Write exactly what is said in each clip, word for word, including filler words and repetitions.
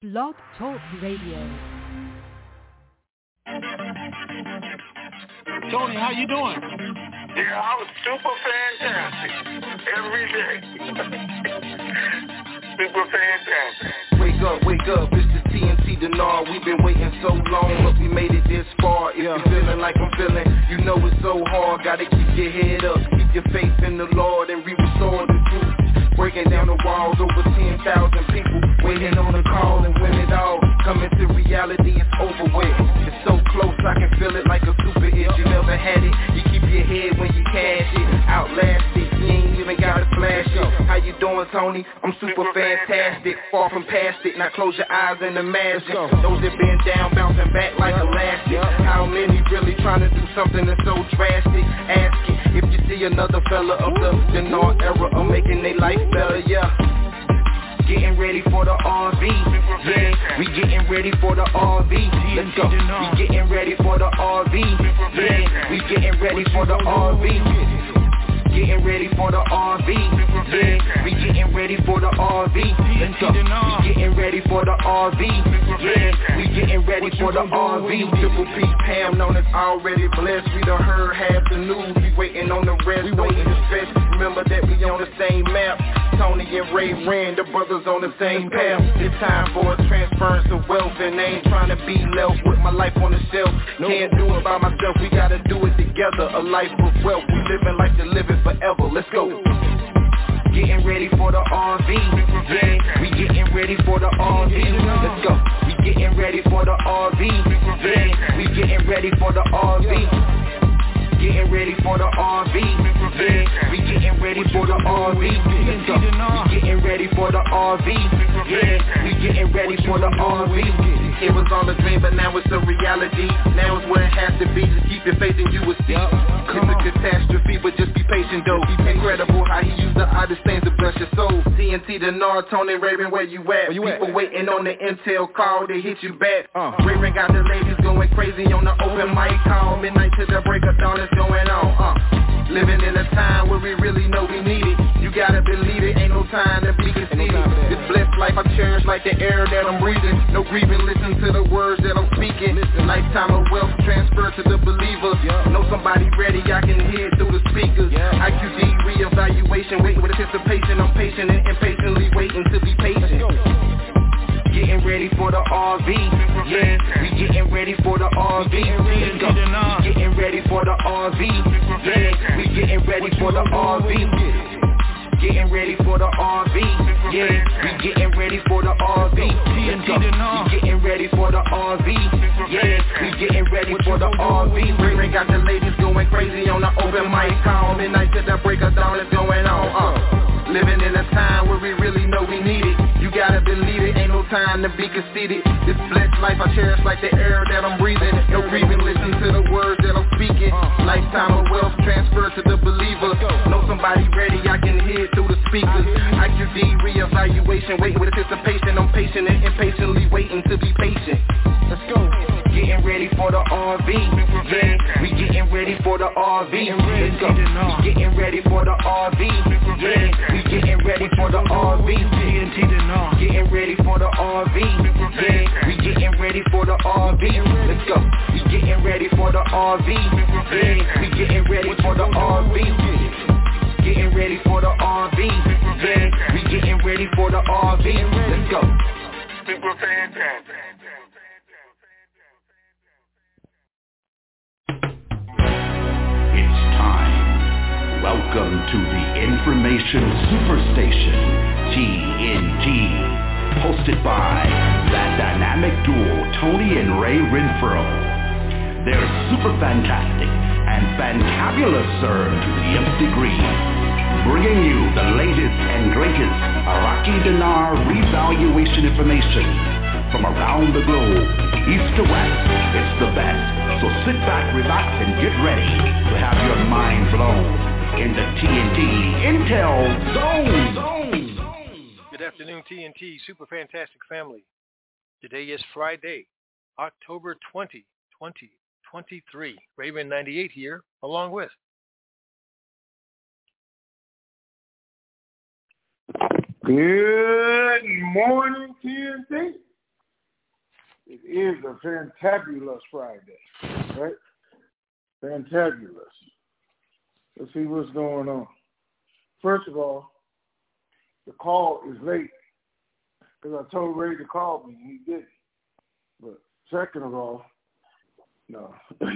Blog Talk Radio. Tony, how you doing? Yeah, I was super fantastic every day. Super fantastic. Wake up, wake up, it's the T N T Denard. We've been waiting so long, but we made it this far. If yeah. you're feeling like I'm feeling, you know it's so hard. Gotta keep your head up, keep your faith in the Lord, and we restore the truth. Breaking down the walls, over ten thousand people waiting on the call, and when it all coming to reality, it's over with. It's so close, I can feel it like a super hit. You never had it, you keep your head when you cash it. Outlast it, you ain't even gotta flash it. How you doing, Tony? I'm super fantastic, far from past it. Now close your eyes and imagine those that been down, bouncing back like elastic. How many really trying to do something that's so drastic? Ask it if you see another fella of the Denard era of making their life better, yeah. Getting ready for the R V, yeah. We getting ready for the R V. Let's go. We getting ready for the R V, yeah. We getting ready for the R V. Getting ready for the R V, yeah. We getting ready for the R V. Let's go. We getting ready for the R V, yeah. We getting ready for the R V. Triple P Pam known as already blessed. We done heard half the news. We waiting on the rest. We waiting to stretch. Remember that we on the same map. Tony and Ray ran, the brothers on the same path. It's time for a transference of wealth, and I ain't trying to be left with my life on the shelf. Can't do it by myself, we gotta do it together. A life of wealth, we living like to live it forever. Let's go. Getting ready for the R V, yeah. We getting ready for the R V. Let's go. We getting ready for the R V, yeah. We getting ready for the R V. Getting ready for the R V, yeah. We getting ready for the R V. Let's go. We getting ready for the R V, yeah. We getting ready for the R V. It was all a dream, but now it's a reality. Now it's where it has to be. Just keep your faith and you will see. It's a catastrophe, but just be patient though. Incredible how he used the oddest things to bless your soul. T N T Denard, Tony Raven, where you at? Where you People at? Waiting on the intel call, they hit you back. Uh. Raven got the ladies going crazy on the open mic call. Midnight to the break of dawn is going on. Uh. Living in a time where we really know we need it. You gotta believe it, ain't no time to be conceited. This blessed life I cherish like the air that I'm breathing. No grieving, listen to the words that I'm speaking. Listen, lifetime of wealth transfer to the believers. Yeah. Know somebody ready, I can hear it through the speakers. Yeah. I Q D reevaluation, waiting with anticipation. I'm patient and impatiently waiting to be patient. Getting ready for the R V, yeah. We getting ready for the R V. Let's go. We getting ready for the R V, yeah. We getting ready for the R V. Getting ready for the R V, yeah. We getting ready for the R V. Let's go. We getting ready for the R V, yeah. We getting ready for the R V. Ray got the ladies going crazy on the open mic call. Midnight to the break of dawn is going on. Uh. Living in a time where we really know we need it. You gotta believe it, ain't no time to be conceited. This blessed life I cherish like the air that I'm breathing. No grieving, listen to the words that I'm speaking. Lifetime of wealth transfer to the believer. Know somebody ready, I can hear it through the speakers. I Q D reevaluation, waiting with anticipation. I'm patient and impatiently waiting to be patient. Let's go. Getting ready for the R V, yeah. We getting ready for the R V. Let's go. We getting ready for the R V, yeah. We getting ready for the R V. Getting ready for the R V, yeah. We getting ready for the R V. Let's go. We getting ready for the R V, yeah. We getting ready for the R V. Getting ready for the R V, yeah. We getting ready for the R V. Let's go. Super fantastic. It's time. Welcome to the Information Superstation, T N T, hosted by that dynamic duo, Tony and Ray Renfro. They're super fantastic and fantabulous, sir, to the nth degree, bringing you the latest and greatest Iraqi dinar revaluation information from around the globe, east to west. It's the best. So sit back, relax, and get ready to have your mind blown in the T N T Intel Zone. Good afternoon, T N T Super Fantastic family. Today is Friday, October twentieth, twenty twenty-three. Raven ninety-eight here, along with Good morning, T N T. It is a fantabulous Friday, right? Fantabulous. Let's see what's going on. First of all, the call is late because I told Ray to call me and he didn't. But second of all, no.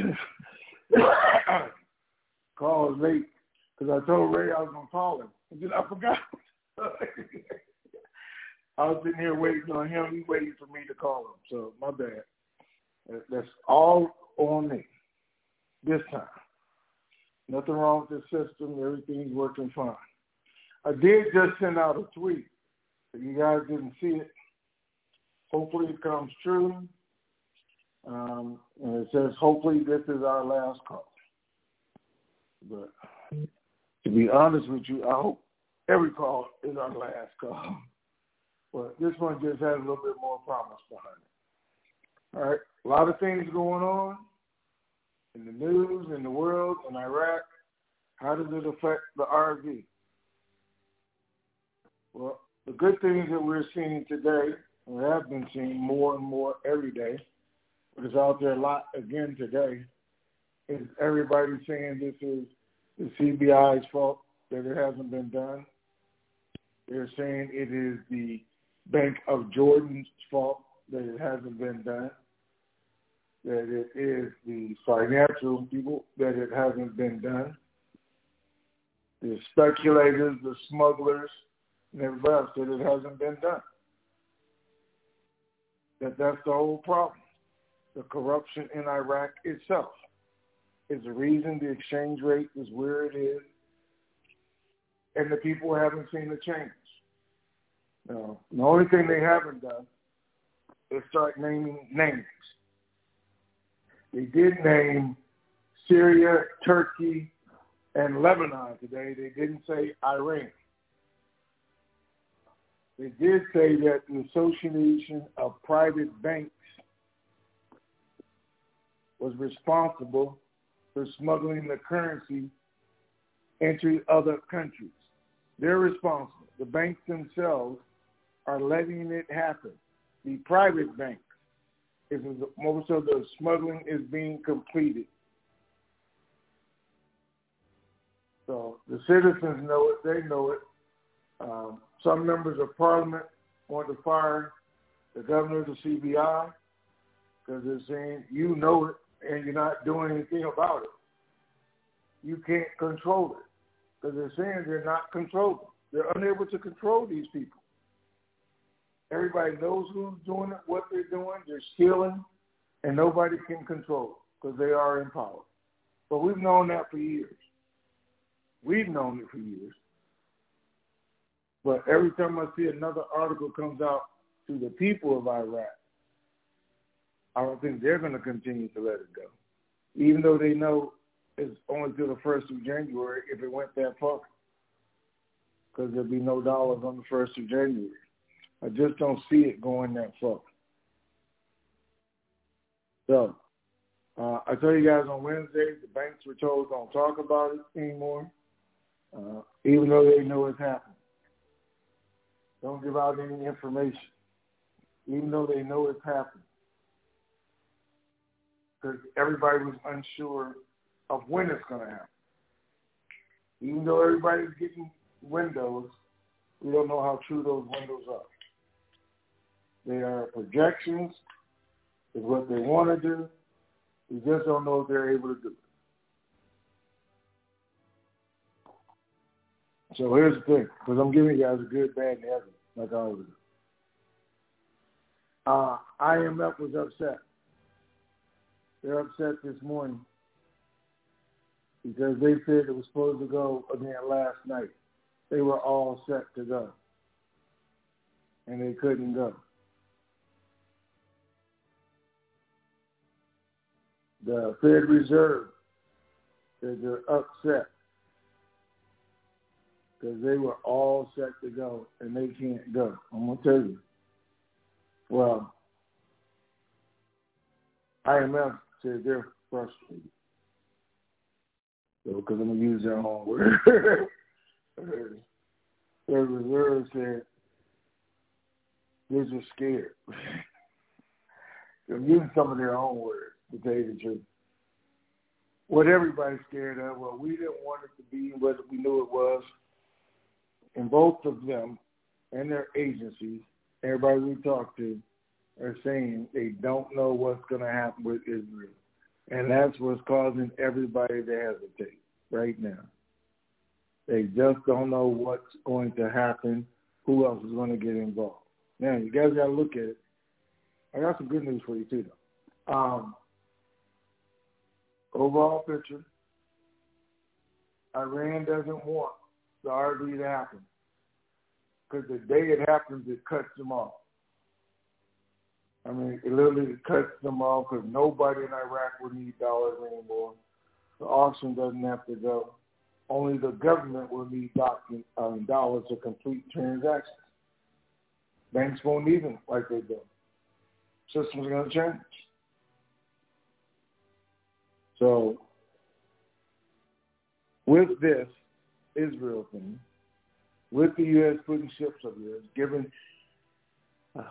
Call is late because I told Ray I was going to call him. And then I forgot. I was sitting here waiting on him. He waiting for me to call him. So my bad. That's all on me this time. Nothing wrong with the system. Everything's working fine. I did just send out a tweet. If you guys didn't see it, hopefully it comes true. Um, and it says, hopefully this is our last call. But to be honest with you, I hope every call is our last call. But this one just has a little bit more promise behind it. All right, a lot of things going on in the news, in the world, in Iraq. How does it affect the R V? Well, the good things that we're seeing today, we have been seeing more and more every day, but it's out there a lot again today, is everybody saying this is the C B I's fault that it hasn't been done. They're saying it is the Bank of Jordan's fault that it hasn't been done, that it is the financial people that it hasn't been done, the speculators, the smugglers, and everybody else that it hasn't been done. That that's the whole problem. The corruption in Iraq itself is the reason the exchange rate is where it is, and the people haven't seen a change. Now, the only thing they haven't done is start naming names. They did name Syria, Turkey, and Lebanon today. They didn't say Iran. They did say that the Association of Private Banks was responsible for smuggling the currency into other countries. They're responsible. The banks themselves are letting it happen. The private banks, is most of the smuggling is being completed. So the citizens know it. They know it. Um, some members of parliament want to fire the governor of the C B I because they're saying, you know it and you're not doing anything about it. You can't control it because they're saying they're not controllable. They're unable to control these people. Everybody knows who's doing it, what they're doing. They're stealing, and nobody can control it because they are in power. But we've known that for years. We've known it for years. But every time I see another article comes out to the people of Iraq, I don't think they're going to continue to let it go, even though they know it's only till the first of January if it went that far, because there'll be no dollars on the first of January. I just don't see it going that far. So, uh, I tell you guys on Wednesday, the banks were told don't talk about it anymore, uh, even though they know it's happening. Don't give out any information, even though they know it's happening. Because everybody was unsure of when it's going to happen. Even though everybody's getting windows, we don't know how true those windows are. They are projections, is what they want to do. We just don't know if they're able to do it. So here's the thing, because I'm giving you guys a good, bad, and ugly, like I always do. Uh, I M F was upset. They're upset this morning because they said it was supposed to go again last night. They were all set to go, and they couldn't go. The Fed Reserve said they're upset because they were all set to go, and they can't go. I'm going to tell you. Well, I M F said they're frustrated. So, because I'm going to use their own word. Their Reserve said they're just scared. and using some of their own words, to tell you the truth. What everybody's scared of, well, we didn't want it to be what we knew it was. And both of them and their agencies, everybody we talk to, are saying they don't know what's going to happen with Israel. And that's what's causing everybody to hesitate right now. They just don't know what's going to happen, who else is going to get involved. Now, you guys got to look at it. I got some good news for you, too, though. Um, overall picture, Iran doesn't want the R V to happen because the day it happens, it cuts them off. I mean, it literally cuts them off because nobody in Iraq will need dollars anymore. The auction doesn't have to go. Only the government will need um, dollars to complete transactions. Banks won't need them like they do. Systems are going to change. So, with this Israel thing, with the U S putting ships up there, giving uh,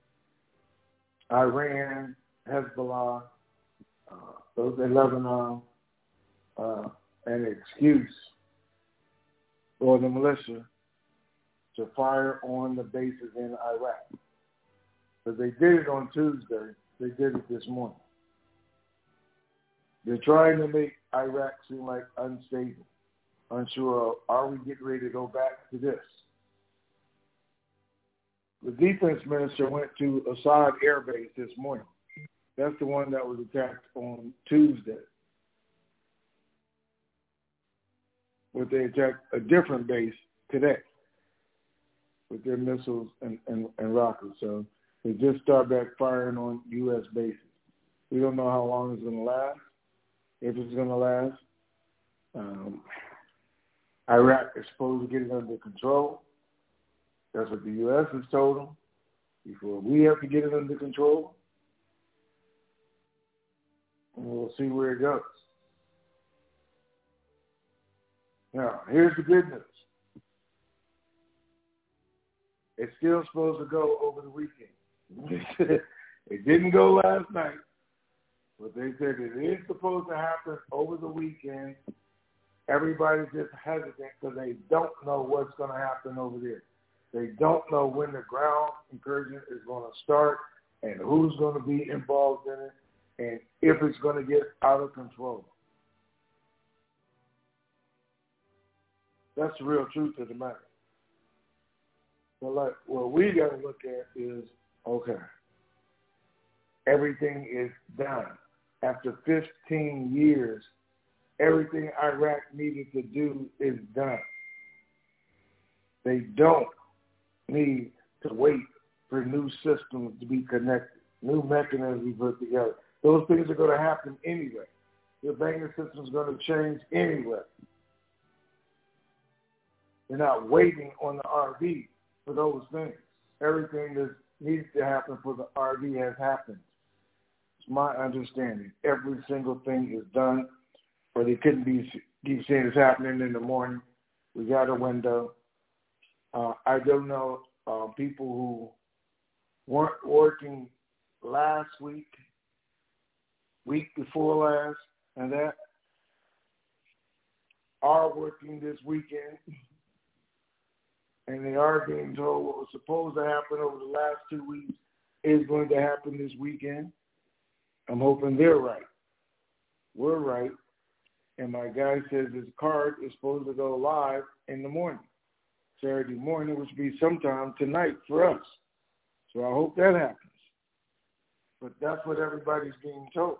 Iran, Hezbollah, uh, those in Lebanon, uh, an excuse for the militia to fire on the bases in Iraq. Because they did it on Tuesday, they did it this morning. They're trying to make Iraq seem like unstable, unsure of, are we getting ready to go back to this? The defense minister went to Assad Air Base this morning. That's the one that was attacked on Tuesday. But they attacked a different base today with their missiles and, and, and rockets. So they just start back firing on U S bases. We don't know how long it's going to last, if it's going to last. Um, Iraq is supposed to get it under control. That's what the U S has told them. Before we have to get it under control, and we'll see where it goes. Now, here's the good news. It's still supposed to go over the weekend. It didn't go last night, but they said it is supposed to happen over the weekend. Everybody's just hesitant because they don't know what's going to happen over there. They don't know when the ground incursion is going to start and who's going to be involved in it and if it's going to get out of control. That's the real truth of the matter. But like what we got to look at is, okay, everything is done. After fifteen years, everything Iraq needed to do is done. They don't need to wait for new systems to be connected, new mechanisms to be put together. Those things are going to happen anyway. Your banking system is going to change anyway. They're not waiting on the R V for those things. Everything that needs to happen for the R V has happened. It's my understanding. Every single thing is done, or they couldn't be keep saying it's happening in the morning. We got a window. Uh, I don't know uh, people who weren't working last week, week before last, and that are working this weekend, and they are being told what was supposed to happen over the last two weeks is going to happen this weekend. I'm hoping they're right. We're right. And my guy says his card is supposed to go live in the morning, Saturday morning, which will be sometime tonight for us. So I hope that happens. But that's what everybody's being told.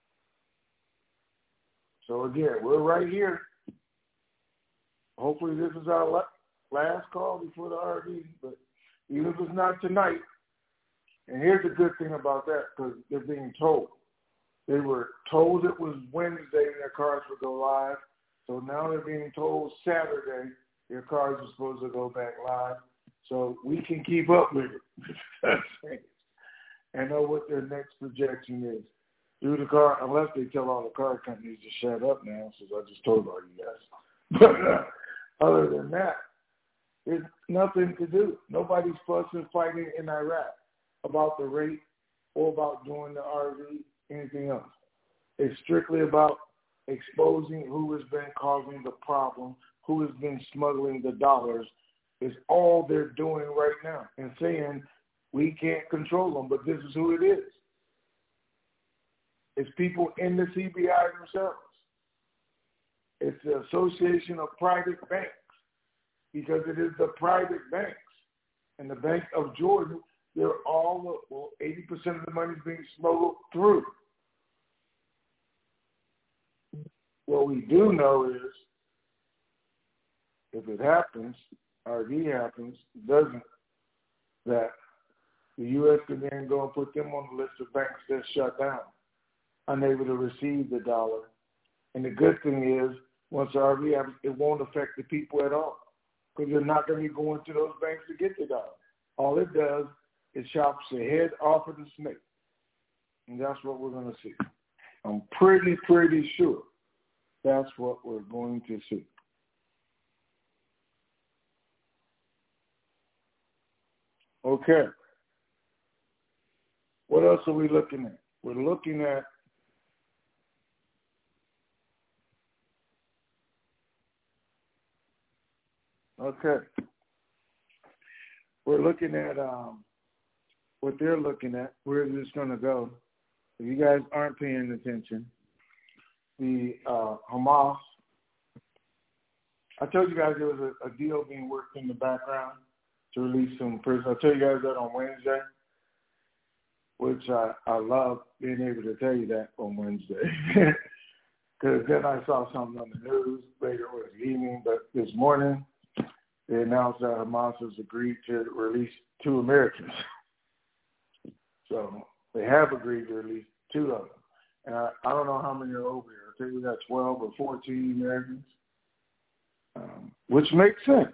So again, we're right here. Hopefully this is our last call before the R V, but even if it's not tonight, and here's the good thing about that, because they're being told. They were told it was Wednesday and their cards would go live, so now they're being told Saturday their cards are supposed to go back live, so we can keep up with it and know what their next projection is. Through the car, unless they tell all the car companies to shut up now, since I just told all you guys. But uh, other than that, there's nothing to do. Nobody's fussing, fighting in Iraq about the rate or about doing the R V, anything else. It's strictly about exposing who has been causing the problem, who has been smuggling the dollars, is all they're doing right now, and saying we can't control them, but this is who it is. It's people in the C B I themselves. It's the Association of Private Banks, because it is the private banks. And the Bank of Jordan, they're all, well, eighty percent of the money is being smuggled through. What we do know is, if it happens, R V happens, doesn't, that the U S can then go and put them on the list of banks that shut down, unable to receive the dollar. And the good thing is, once R V happens, it won't affect the people at all, because they're not going to be going to those banks to get the dollar. All it does is chops the head off of the snake. And that's what we're going to see. I'm pretty, pretty sure that's what we're going to see. Okay. What else are we looking at? We're looking at Okay. We're looking at um, what they're looking at. Where is this going to go? If you guys aren't paying attention, the uh, Hamas, I told you guys there was a, a deal being worked in the background to release some prisoners. I told you guys that on Wednesday, which I, I love being able to tell you that on Wednesday. Because then I saw something on the news later it was evening, but this morning, they announced that Hamas has agreed to release two Americans. So they have agreed to release two of them. And I, I don't know how many are over here. I think we got twelve or fourteen Americans, um, which makes sense.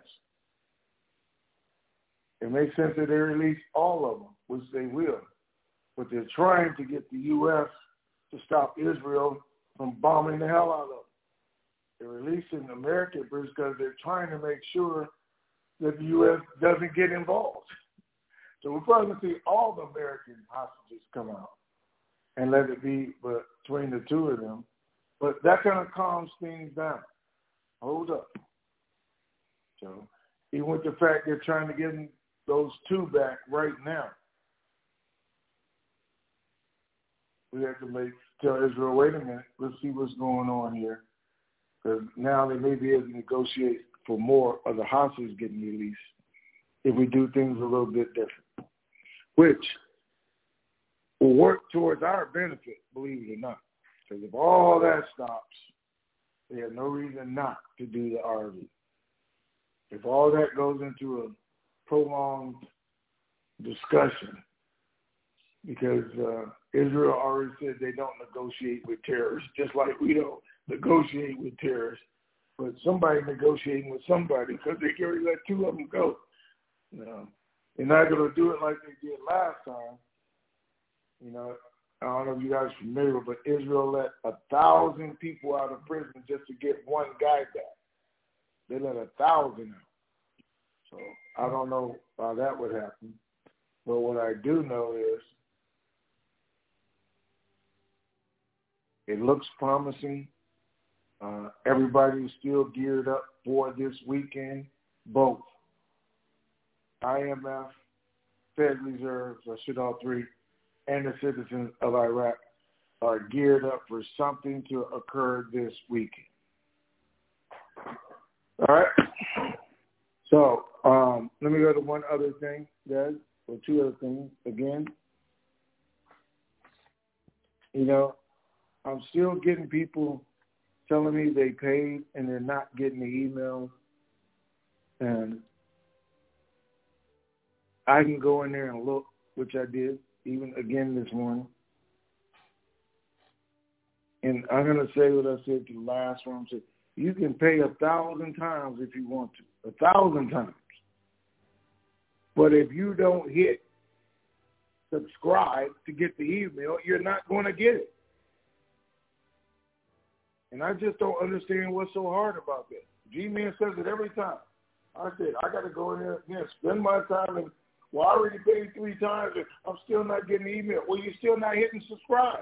It makes sense that they release all of them, which they will. But they're trying to get the U S to stop Israel from bombing the hell out of them. They're releasing American prisoners because they're trying to make sure that the U S doesn't get involved. So we're probably going to see all the American hostages come out and let it be between the two of them. But that kind of calms things down. Hold up. So even with the fact they're trying to get those two back right now, we have to make tell Israel, wait a minute, let's see what's going on here. Because now they may be able to negotiate for more of the hostages getting released if we do things a little bit different, which will work towards our benefit, believe it or not. Because if all that stops, they have no reason not to do the R V. If all that goes into a prolonged discussion, because uh, Israel already said they don't negotiate with terrorists, just like we don't negotiate with terrorists. But somebody negotiating with somebody, because they can already let two of them go. You know, they're not going to do it like they did last time. You know, I don't know if you guys are familiar, but Israel let a thousand people out of prison just to get one guy back. They let a thousand out. So I don't know how that would happen. But what I do know is it looks promising. Uh, everybody's still geared up for this weekend. Both I M F, Fed Reserves, I should all three, and the citizens of Iraq are geared up for something to occur this weekend. All right. So um, let me go to one other thing, guys, or two other things. Again, you know, I'm still getting people telling me they paid and they're not getting the emails. And I can go in there and look, which I did, even again this morning. And I'm going to say what I said to the last one. I said, you can pay a thousand times if you want to, a thousand times. But if you don't hit subscribe to get the email, you're not going to get it. And I just don't understand what's so hard about that. G-Man says it every time. I said, I got to go in there again, spend my time and Well, I already paid three times and I'm still not getting the email. Well, you're still not hitting subscribe.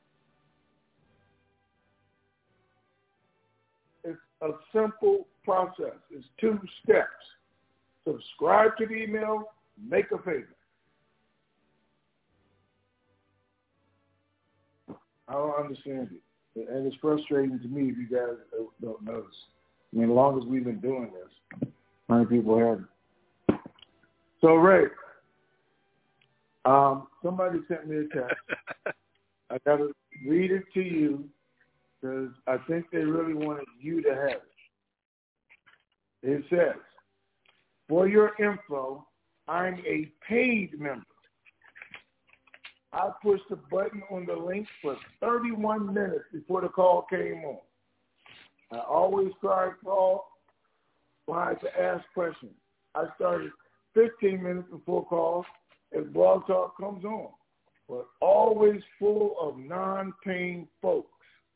It's a simple process. It's two steps. Subscribe to the email, make a payment. I don't understand it. And it's frustrating to me if you guys don't notice. I mean, as long as we've been doing this, how many people have it? So, Ray, um, somebody sent me a text. I got to read it to you because I think they really wanted you to have it. It says, for your info, I'm a paid member. I pushed the button on the link for thirty-one minutes before the call came on. I always try to call try to ask questions. I started fifteen minutes before call as Blog Talk comes on, but always full of non-paying folks.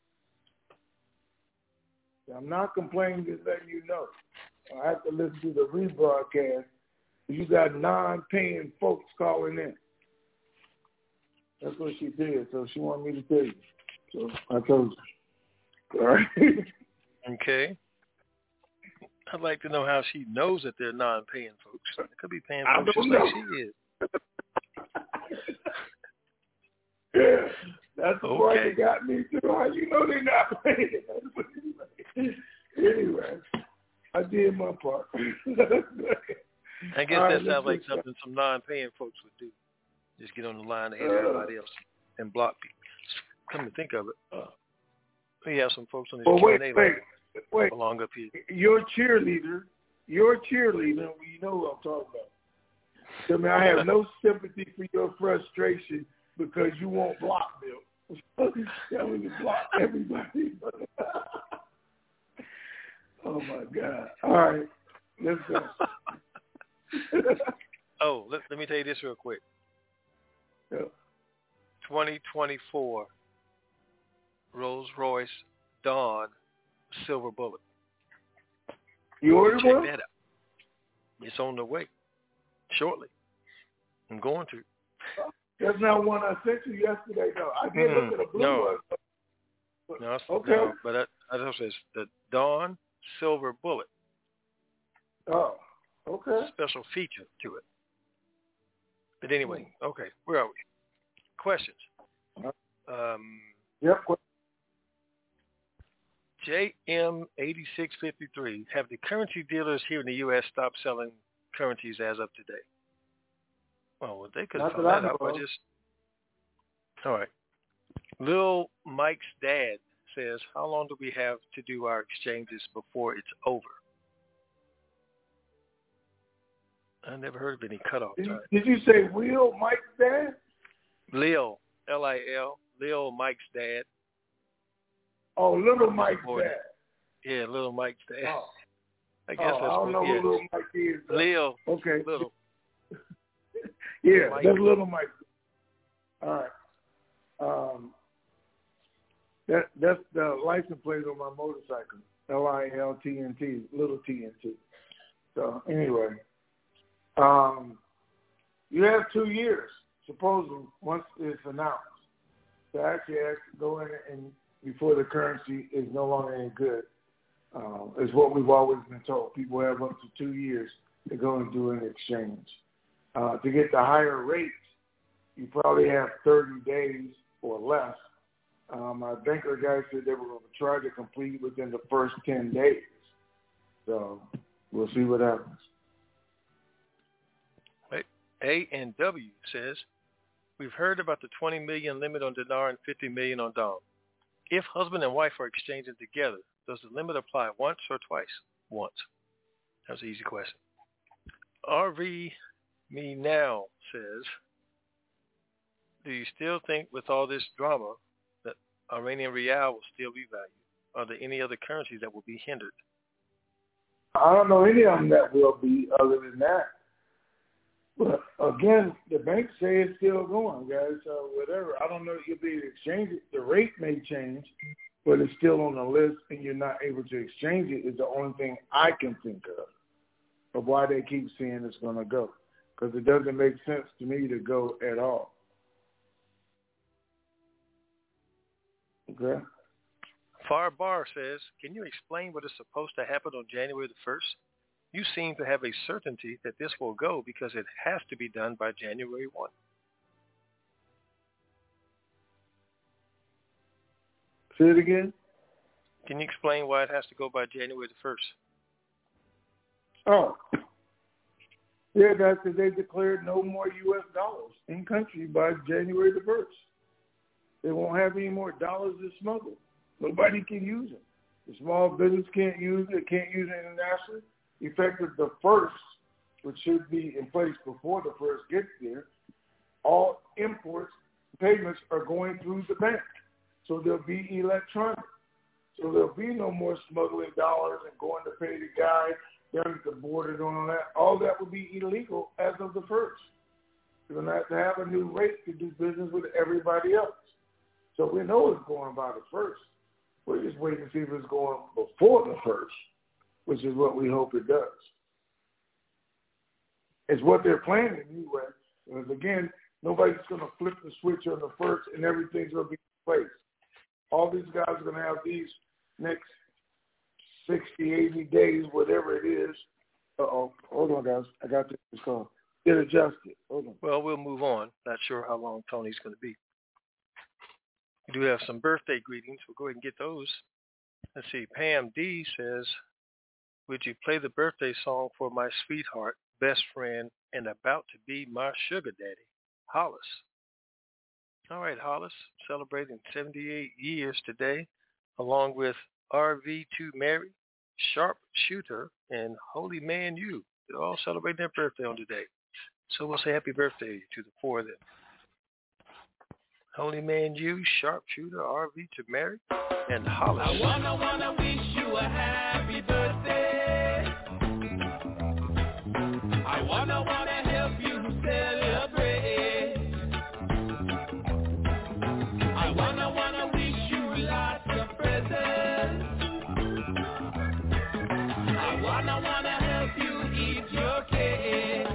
I'm not complaining, just letting you know. I have to listen to the rebroadcast. You got non-paying folks calling in. That's what she did, so she wanted me to tell you. So I told you. All right. Okay. I'd like to know how she knows that they're non-paying folks. They could be paying I folks just know. like she is. Yeah, that's the part Okay. that got me too. How you know they're not paying? Anyway, I did my part. I guess All that right, sounds like let's- something some non-paying folks would do. Just get on the line ahead of everybody else and block people. Come to think of it, we have some folks on this Well, Q wait, and A wait, line wait. along up here. Your cheerleader, your cheerleader, you know what I'm talking about. I mean, I have no sympathy for your frustration because you won't block them. That means you block everybody. Oh, my God. All right. Let's go. Oh, let, let me tell you this real quick. Yeah. twenty twenty-four Rolls Royce Dawn Silver Bullet. You ordered Check one? that out. It's on the way shortly. I'm going to. That's not one I sent you yesterday, though. I did Mm, look at the blue no. one. But, No, it's- okay. no, but that, I just says the Dawn Silver Bullet. Oh, okay. Special feature to it. But anyway, okay, where are we? Questions. Um, Yep. J M eighty-six fifty-three, have the currency dealers here in the U S stopped selling currencies as of today? Oh, well, they could have Not found that I that out know by of. just... All right. Lil Mike's dad says, how long do we have to do our exchanges before it's over? I never heard of any cutoff Did, time. did you say Will Mike's dad? Lil, L I L, Lil Mike's dad. Oh, Little Mike's Boy, dad. Yeah, Little Mike's dad. Oh, I guess oh that's I don't what, know yeah. who Little Mike is. though. Lil, Okay. Little. Yeah, Mike. that's Little Mike. All right. Um, that that's the license plate on my motorcycle. L I L T N T, little T N T. So anyway, um, you have two years, supposedly, once it's announced, to actually, actually go in and before the currency is no longer any good. Um, is what we've always been told. People have up to two years to go and do an exchange. Uh, to get the higher rates, you probably have thirty days or less. Um, my banker guy said they were going to try to complete within the first ten days. So we'll see what happens. A and W says, we've heard about the twenty million limit on dinar and fifty million on dong. If husband and wife are exchanging together, does the limit apply once or twice? Once. That's an easy question. R V Me Now says, do you still think with all this drama that Iranian rial will still be valued? Are there any other currencies that will be hindered? I don't know any of them that will be other than that. But again, the banks say it's still going, guys. So whatever. I don't know if you'll be able to exchange it. The rate may change, but it's still on the list and you're not able to exchange it is the only thing I can think of of why they keep saying it's going to go. because it doesn't make sense to me to go at all. Okay? Far Bar says, can you explain what is supposed to happen on January the first? You seem to have a certainty that this will go because it has to be done by January first. Say it again? Can you explain why it has to go by January the first? Oh. Yeah, that's because they declared no more U S dollars in country by January the first. They won't have any more dollars to smuggle. Nobody can use it. The small business can't use it. Can't use it internationally. Effective the first, which should be in place before the first gets there, all imports, payments are going through the bank. So they'll be electronic. So there'll be no more smuggling dollars and going to pay the guy down at the border and all that. All that will be illegal as of the first. You're going to have to have a new rate to do business with everybody else. So we know it's going by the first. We're just waiting to see if it's going before the first, which is what we hope it does. It's what they're planning anyway. Because again, nobody's going to flip the switch on the first and everything's going to be in place. All these guys are going to have these next sixty, eighty days, whatever it is. Uh-oh. Hold on, guys. I got this call. Get adjusted. Hold on. Well, we'll move on. Not sure how long Tony's going to be. We do have some birthday greetings. We'll go ahead and get those. Let's see. Pam D says, would you play the birthday song for my sweetheart, best friend, and about to be my sugar daddy, Hollis? All right, Hollis, celebrating seventy-eight years today, along with R V two Mary, Sharp Shooter, and Holy Man U. They're all celebrating their birthday on today. So we'll say happy birthday to the four of them. Holy Man U, Sharp Shooter, R V two Mary, and Hollis. I wanna, wanna wish you a happy birthday. I wanna, wanna help you celebrate. I wanna, wanna wish you lots of presents. I wanna, wanna help you eat your cake.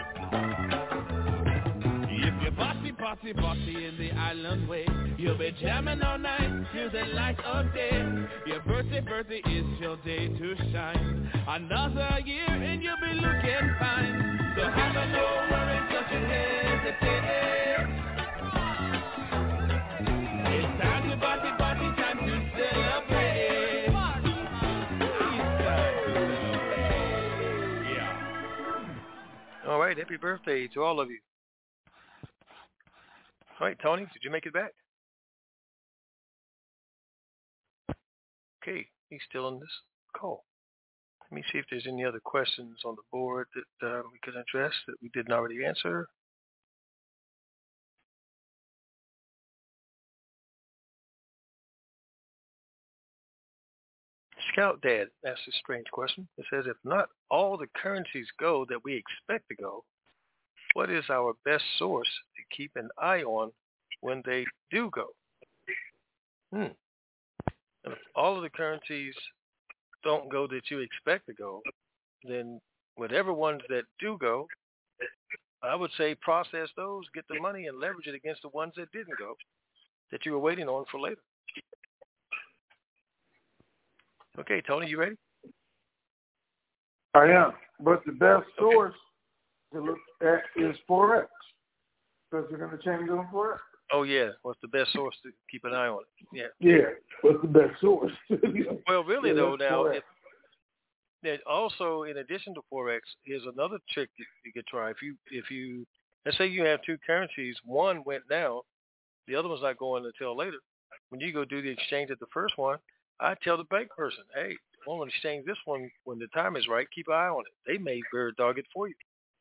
If you party, party, party in the island way, you'll be jamming all night till the light of day. Your birthday, birthday is your day to shine. Another year and you'll be looking fine. So have a no worries, don't you hesitate. It's time to party, party, time to celebrate. Yeah. All right, happy birthday to all of you. All right, Tony, did you make it back? Okay, he's still on this call. Let me see if there's any other questions on the board that uh, we could address that we didn't already answer. Scout Dad asked a strange question. It says, if not all the currencies go that we expect to go, what is our best source to keep an eye on when they do go? Hmm. And if all of the currencies don't go that you expect to go, then whatever ones that do go, I would say process those, get the money, and leverage it against the ones that didn't go, that you were waiting on for later. Okay, Tony, you ready? I am. But the best source to look at is Forex, because they're going to change on Forex. Oh, yeah. What's the best source to keep an eye on it? Yeah. Yeah. What's the best source? Well, really, yeah, though, now, Forex. if, then also, in addition to Forex, here's another trick that you could try. If you, if you, let's say you have two currencies, one went down, the other one's not going until later. When you go do the exchange at the first one, I tell the bank person, hey, I want to exchange this one when the time is right. Keep an eye on it. They may bird dog it for you.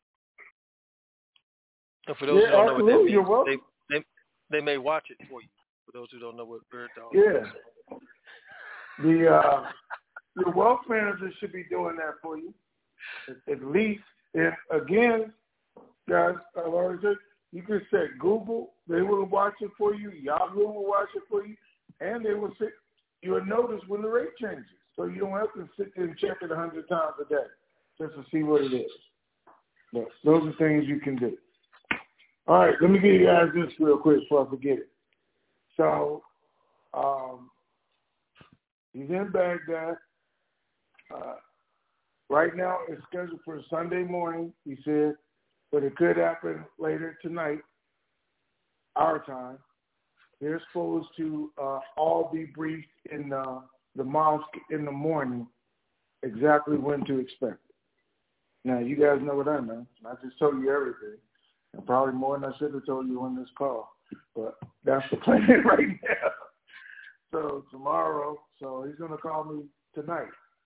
And for those yeah, who don't know what that You're means, welcome. they, they they may watch it for you. For those who don't know what bird dog yeah. is. The uh, your wealth manager should be doing that for you. At, at least, if again, guys, I've already said, you can set Google, they will watch it for you. Yahoo will watch it for you, and they will sit. You'll notice when the rate changes, so you don't have to sit there and check it a hundred times a day just to see what it is. But those are things you can do. All right, let me give you guys this real quick before I forget it. So, um, he's in Baghdad. Uh, right now, it's scheduled for Sunday morning, he said, but it could happen later tonight, our time. They're supposed to uh, all be briefed in uh, the mosque in the morning exactly when to expect it. Now, you guys know what I know. I just told you everything, and probably more than I should have told you on this call, but that's the plan right now. So tomorrow, so he's going to call me tonight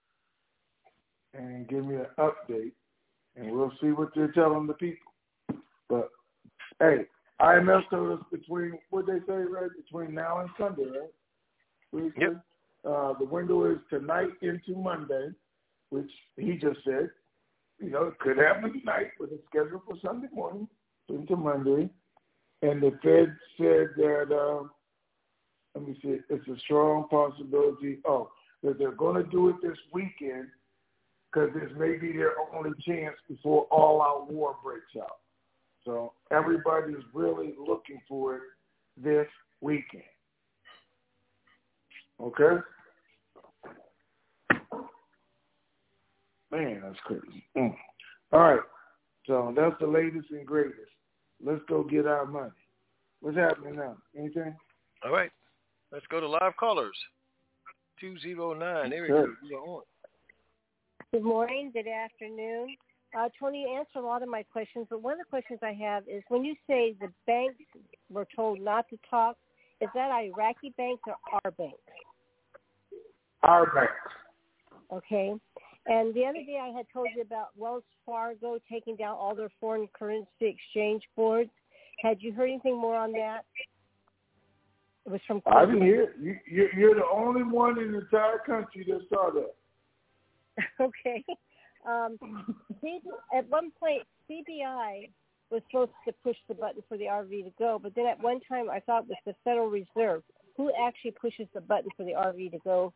and give me an update, and we'll see what they're telling the people. But, hey, I M F told us between, what they say, right, between now and Sunday, right? Yep. Uh, the window is tonight into Monday, which he just said. You know, it could happen tonight, but it's scheduled for Sunday morning into Monday. And the Fed said that, uh, let me see, it's a strong possibility, oh, that they're going to do it this weekend because this may be their only chance before all-out war breaks out. So everybody's really looking for it this weekend. Okay? Man, that's crazy. Mm. All right. So that's the latest and greatest. Let's go get our money. What's happening now? Anything? All right. Let's go to live callers. two oh nine. Eric, okay. You're on. Good morning. Good afternoon. Uh, Tony, you answered a lot of my questions, but one of the questions I have is when you say the banks were told not to talk, is that Iraqi banks or our banks? Our banks. Okay. And the other day I had told you about Wells Fargo taking down all their foreign currency exchange boards. Had you heard anything more on that? It was from I didn't hear it. You, you, you're the only one in the entire country that saw that. Okay. Um, at one point, C B I was supposed to push the button for the R V to go, but then at one time I thought it was the Federal Reserve. Who actually pushes the button for the R V to go?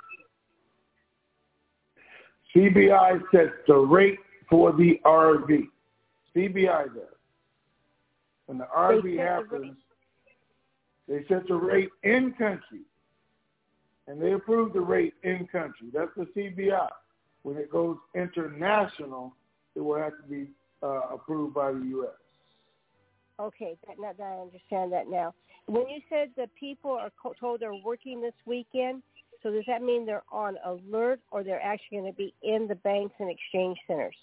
C B I sets the rate for the R V. C B I does. When the R V happens, they set the rate in country, and they approve the rate in country. That's the C B I. When it goes international, it will have to be uh, approved by the U S. Okay, that, that, I understand that now. When you said the people are told they're working this weekend, so does that mean they're on alert or they're actually going to be in the banks and exchange centers?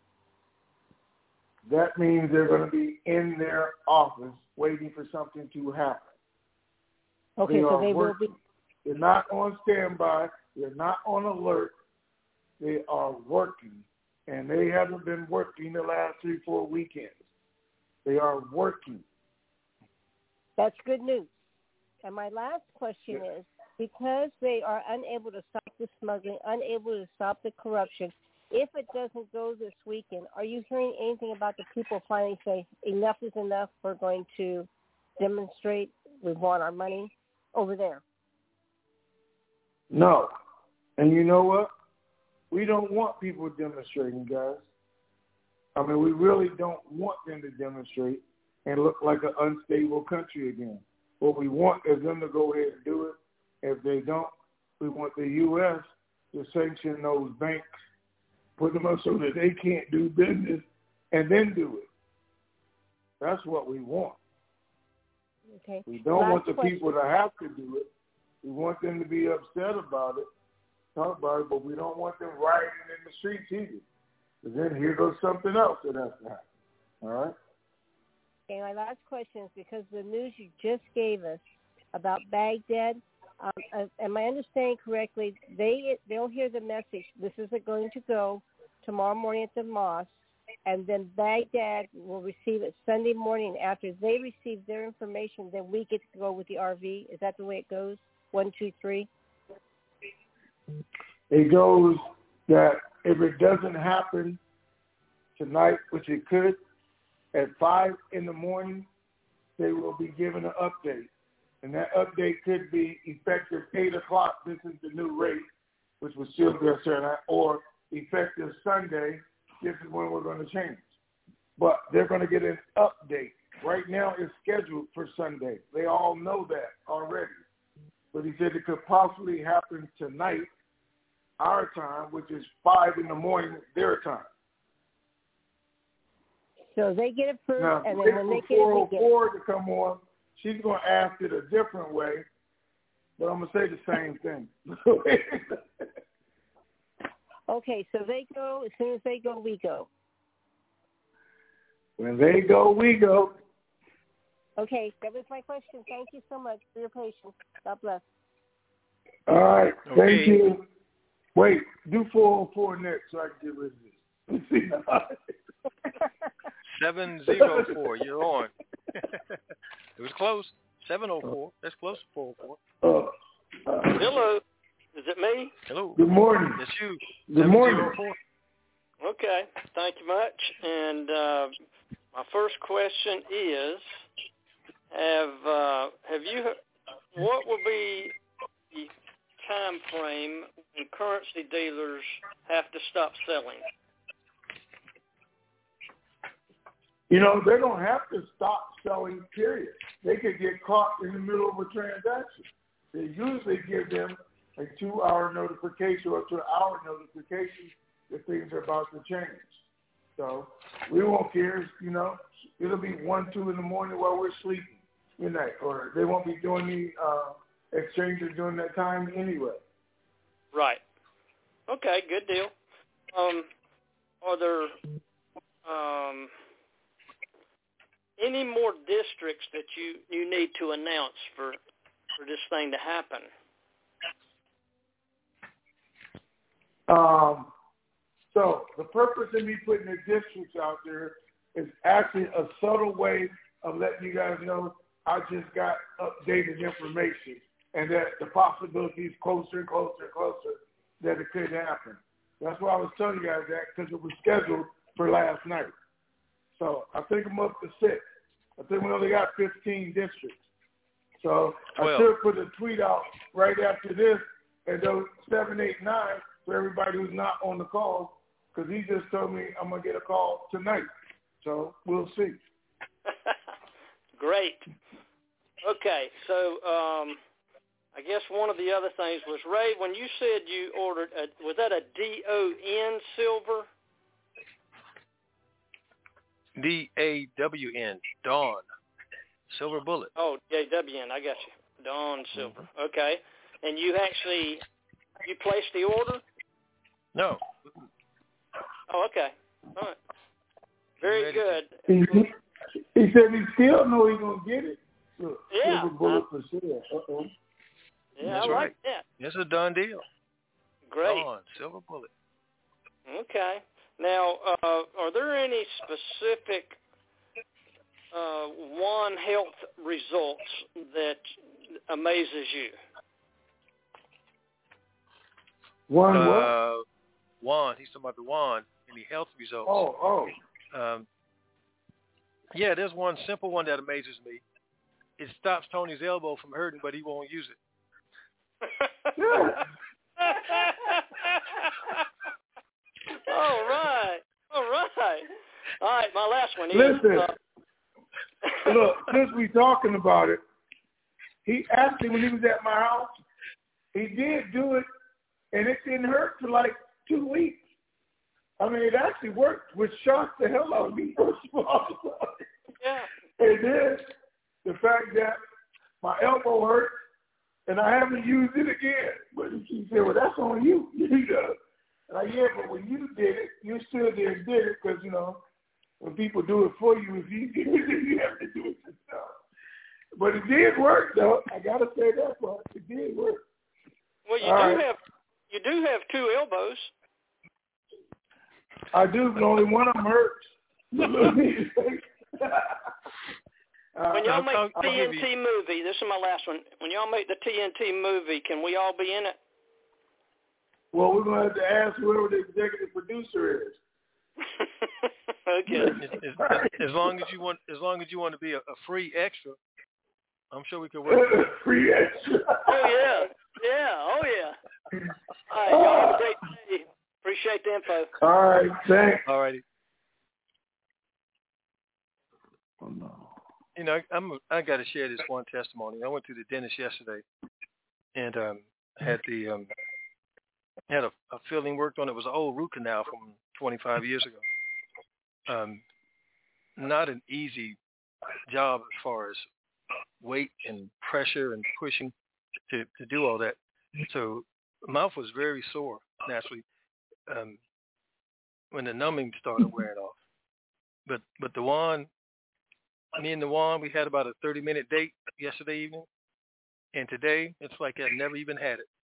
That means they're going to be in their office waiting for something to happen. Okay, they so they working. will be. They're not on standby. They're not on alert. They are working, and they haven't been working the last three, four weekends. They are working. That's good news. And my last question yeah. is, because they are unable to stop the smuggling, unable to stop the corruption, if it doesn't go this weekend, are you hearing anything about the people finally say, enough is enough, we're going to demonstrate, we want our money over there? No. And you know what? We don't want people demonstrating, guys. I mean, we really don't want them to demonstrate and look like an unstable country again. What we want is them to go ahead and do it. If they don't, we want the U S to sanction those banks, put them up so that they can't do business, and then do it. That's what we want. Okay. We don't Last want the question. people to have to do it. We want them to be upset about it, talk about it, but we don't want them rioting in the streets either. Because then here goes something else that has to happen. All right? Okay, my last question is because the news you just gave us about Baghdad, um, uh, am I understanding correctly, they, they'll hear the message, this isn't going to go tomorrow morning at the mosque, and then Baghdad will receive it Sunday morning. After they receive their information, then we get to go with the R V. Is that the way it goes? One, two, three? It goes that if it doesn't happen tonight, which it could, at five in the morning, they will be given an update. And that update could be effective eight o'clock, this is the new rate, which will still be a certain, or effective Sunday, this is when we're going to change. but they're going to get an update. Right now it's scheduled for Sunday. They all know that already. But he said it could possibly happen tonight, our time, which is five in the morning, their time. So they get it first, now, and then when they get it, they get it. to come on, she's going to ask it a different way, but I'm going to say the same thing. Okay, so they go, as soon as they go, we go. When they go, we go. Okay, that was my question. Thank you so much for your patience. God bless. All right, okay. Thank you. Wait, do four oh four next so I can get rid of this. seven oh four, you're on. It was close. seven oh four, that's close to four oh four. Uh, uh, Hello, is it me? Hello. Good morning. It's you. Good morning. Okay, thank you much. And uh, my first question is, have uh, have you what will be the time frame when currency dealers have to stop selling? You know, they don't have to stop selling, period. They could get caught in the middle of a transaction. They usually give them a two-hour notification or to an hour notification that things are about to change. So we won't care, you know. It'll be one, two in the morning while we're sleeping, you know, or they won't be doing the uh, exchanges during that time anyway. Right. Okay, good deal. Um, are there um, any more districts that you, you need to announce for, for this thing to happen? Um, so the purpose of me putting the districts out there is actually a subtle way of letting you guys know I just got updated information and that the possibility is closer and closer and closer that it could happen. That's why I was telling you guys that, because it was scheduled for last night. So I think I'm up to six. I think we only got fifteen districts. So twelve. I should put a tweet out right after this and those seven, eight, nine for everybody who's not on the call, because he just told me I'm going to get a call tonight. So we'll see. Great. Okay, so um, I guess one of the other things was, Ray, when you said you ordered, a, was that a D O N silver? D A W N, Dawn, silver bullet. Oh, D A W N, I got you. Dawn silver. Mm-hmm. Okay. And you actually, you placed the order? No. Oh, okay. All right. Very good. He, he said he still know he's going to get it. Look, yeah. Silver bullet for sure. Uh-oh. Yeah, That's I like right. that. It's a done deal. Great. Dawn, silver bullet. Okay. Now, uh, are there any specific uh, One Health results that amazes you? One uh, what? One. He's talking about the one and the health results. Oh, oh. Um, yeah, there's one simple one that amazes me. It stops Tony's elbow from hurting, but he won't use it. All right. All right. All right, my last one is... Listen, uh, look, since we're talking about it, he actually, when he was at my house, he did do it, and it didn't hurt for like two weeks. I mean, it actually worked, which shocked the hell out of me, first of all. Yeah. And then the fact that my elbow hurt, and I haven't used it again. But he said, well, that's on you. You know? Like, yeah, but when you did it, you still did, did it because, you know, when people do it for you, it's easier than you have to do it yourself. But it did work, though. I got to say that part. It did work. Well, you All do right. have you do have two elbows. I do, but only one of them hurts. When y'all make I'll, the T N T you... movie, this is my last one. When y'all make the T N T movie, can we all be in it? Well, we're going to have to ask whoever the executive producer is. Okay. As, as, as long as you want, as long as you want to be a, a free extra, I'm sure we can work. Free extra. Oh yeah, yeah, oh yeah. All right, y'all have a great day. Appreciate the info. All right, thanks. All righty. Oh, no. You know, I, I'm I got to share this one testimony. I went to the dentist yesterday, and um, had the um, had a, a filling worked on. It was an old root canal from twenty-five years ago. Um, not an easy job as far as weight and pressure and pushing to, to do all that. So my mouth was very sore naturally um, when the numbing started wearing off. But but the one, me and the one, we had about a thirty minute date yesterday evening, and today it's like I never even had it.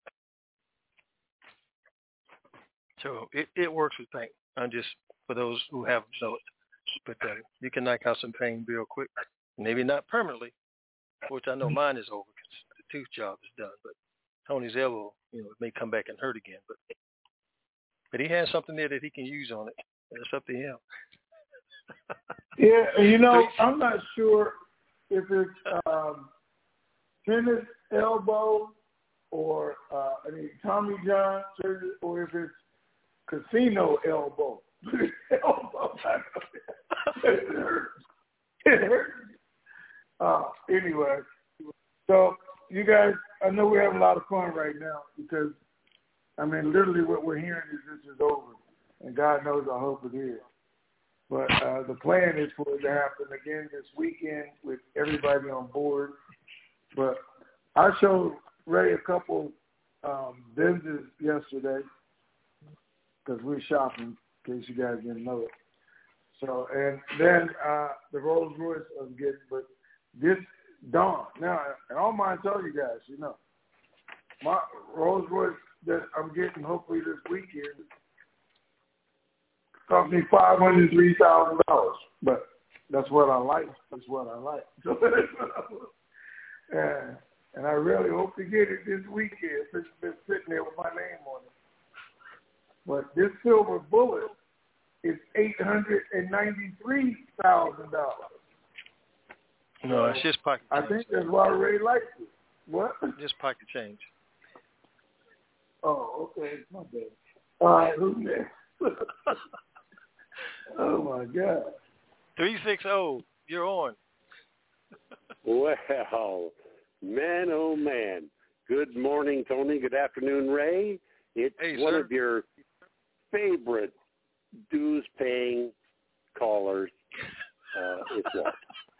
So it, it works with pain. I'm just, for those who haven't know it, but uh, you can knock out some pain real quick. Maybe not permanently, which I know mine is over because the tooth job is done. But Tony's elbow, you know, it may come back and hurt again. But but he has something there that he can use on it. It's up to him. Yeah, you know, I'm not sure if it's um, tennis elbow or uh, I mean Tommy John surgery, or if it's casino elbow. elbow. It hurts. It hurts. Uh, anyway, so you guys, I know we're having a lot of fun right now because, I mean, literally what we're hearing is this is over, and God knows I hope it is. But uh, the plan is for it to happen again this weekend with everybody on board. But I showed Ray a couple um, Benzes yesterday because we're shopping, in case you guys didn't know it. So, and then uh, the Rolls Royce I'm getting, but this Dawn. Now, and I don't mind telling you guys, you know, my Rolls Royce that I'm getting hopefully this weekend cost me five hundred three thousand dollars, but that's what I like. That's what I like. So, and, and I really hope to get it this weekend. It's been sitting there with my name on it. But this silver bullet is eight hundred ninety-three thousand dollars. No, it's just pocket change. I think that's why Ray likes it. What? Just pocket change. Oh, okay. My bad. All right, who's next? Oh, my God. three six zero, you're on. Well, man, oh, man. Good morning, Tony. Good afternoon, Ray. It's hey, one sir. of your favorite dues-paying callers. Uh, it's what?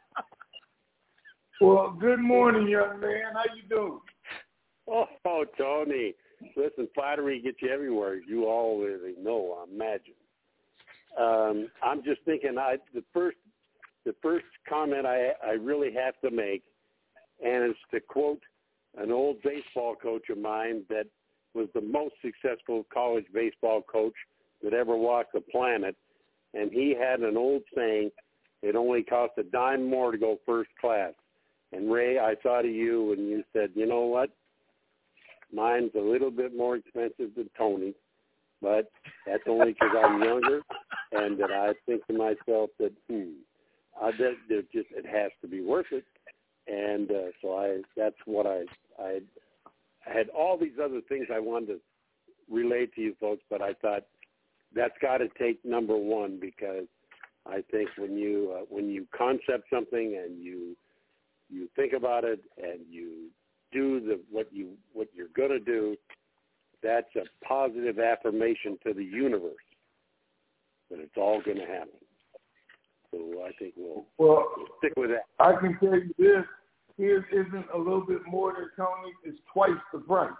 Well, good morning, young man. How you doing? Oh, oh, Tony. Listen, flattery gets you everywhere. You already know, I imagine. Um, I'm just thinking, I the first the first comment I, I really have to make, and it's to quote an old baseball coach of mine that was the most successful college baseball coach that ever walked the planet, and he had an old saying, it only cost a dime more to go first class. And, Ray, I thought of you, and you said, you know what? Mine's a little bit more expensive than Tony's, but that's only because I'm younger, and that I think to myself that, hmm, I bet it just it has to be worth it. And uh, so I that's what I, I I had all these other things I wanted to relate to you folks, but I thought that's got to take number one, because I think when you uh, when you concept something and you you think about it and you do the what you what you're going to do, that's a positive affirmation to the universe that it's all going to happen. So I think we'll, well, we'll stick with that. I can tell you this: his isn't a little bit more than Tony's; it's twice the price.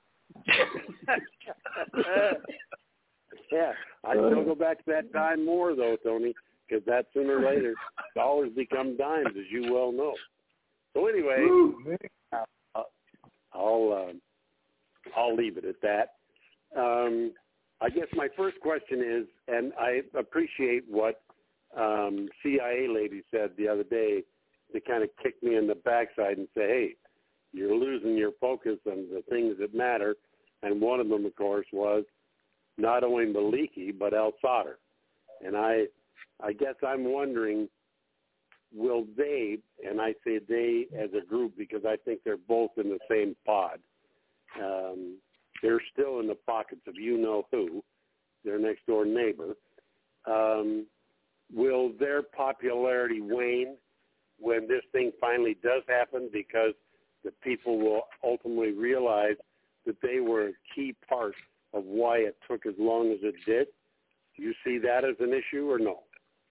Yeah, I still go back to that dime more though, Tony, because that sooner or later dollars become dimes, as you well know. So anyway, Ooh, I'll I'll, um, I'll leave it at that. Um, I guess my first question is, and I appreciate what um, C I A lady said the other day to kind of kick me in the backside and say, hey, you're losing your focus on the things that matter. And one of them, of course, was not only Maliki, but El Sadr. And I, I guess I'm wondering, will they, and I say they as a group because I think they're both in the same pod, um, they're still in the pockets of you-know-who, their next-door neighbor. Um, will their popularity wane when this thing finally does happen, because the people will ultimately realize that they were a key part of why it took as long as it did. Do you see that as an issue or no?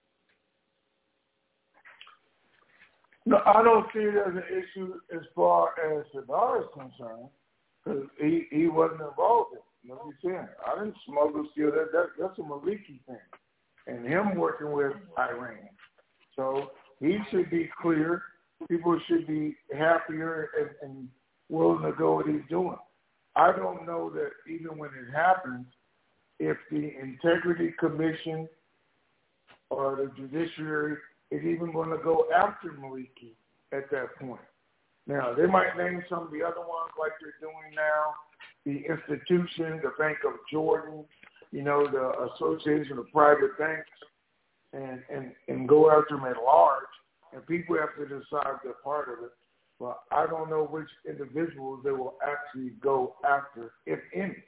No, I don't see it as an issue as far as Sadar is concerned, because he, he wasn't involved in it. You know what I'm saying? I didn't smuggle steel. That, that, that's a Maliki thing. And him working with Iran. So he should be clear. People should be happier and, and willing to go what he's doing. I don't know that even when it happens, if the Integrity Commission or the judiciary is even going to go after Maliki at that point. Now, they might name some of the other ones like they're doing now, the institution, the Bank of Jordan, you know, the Association of Private Banks, and, and, and go after them at large. And people have to decide they're part of it. But I don't know which individuals they will actually go after, if any.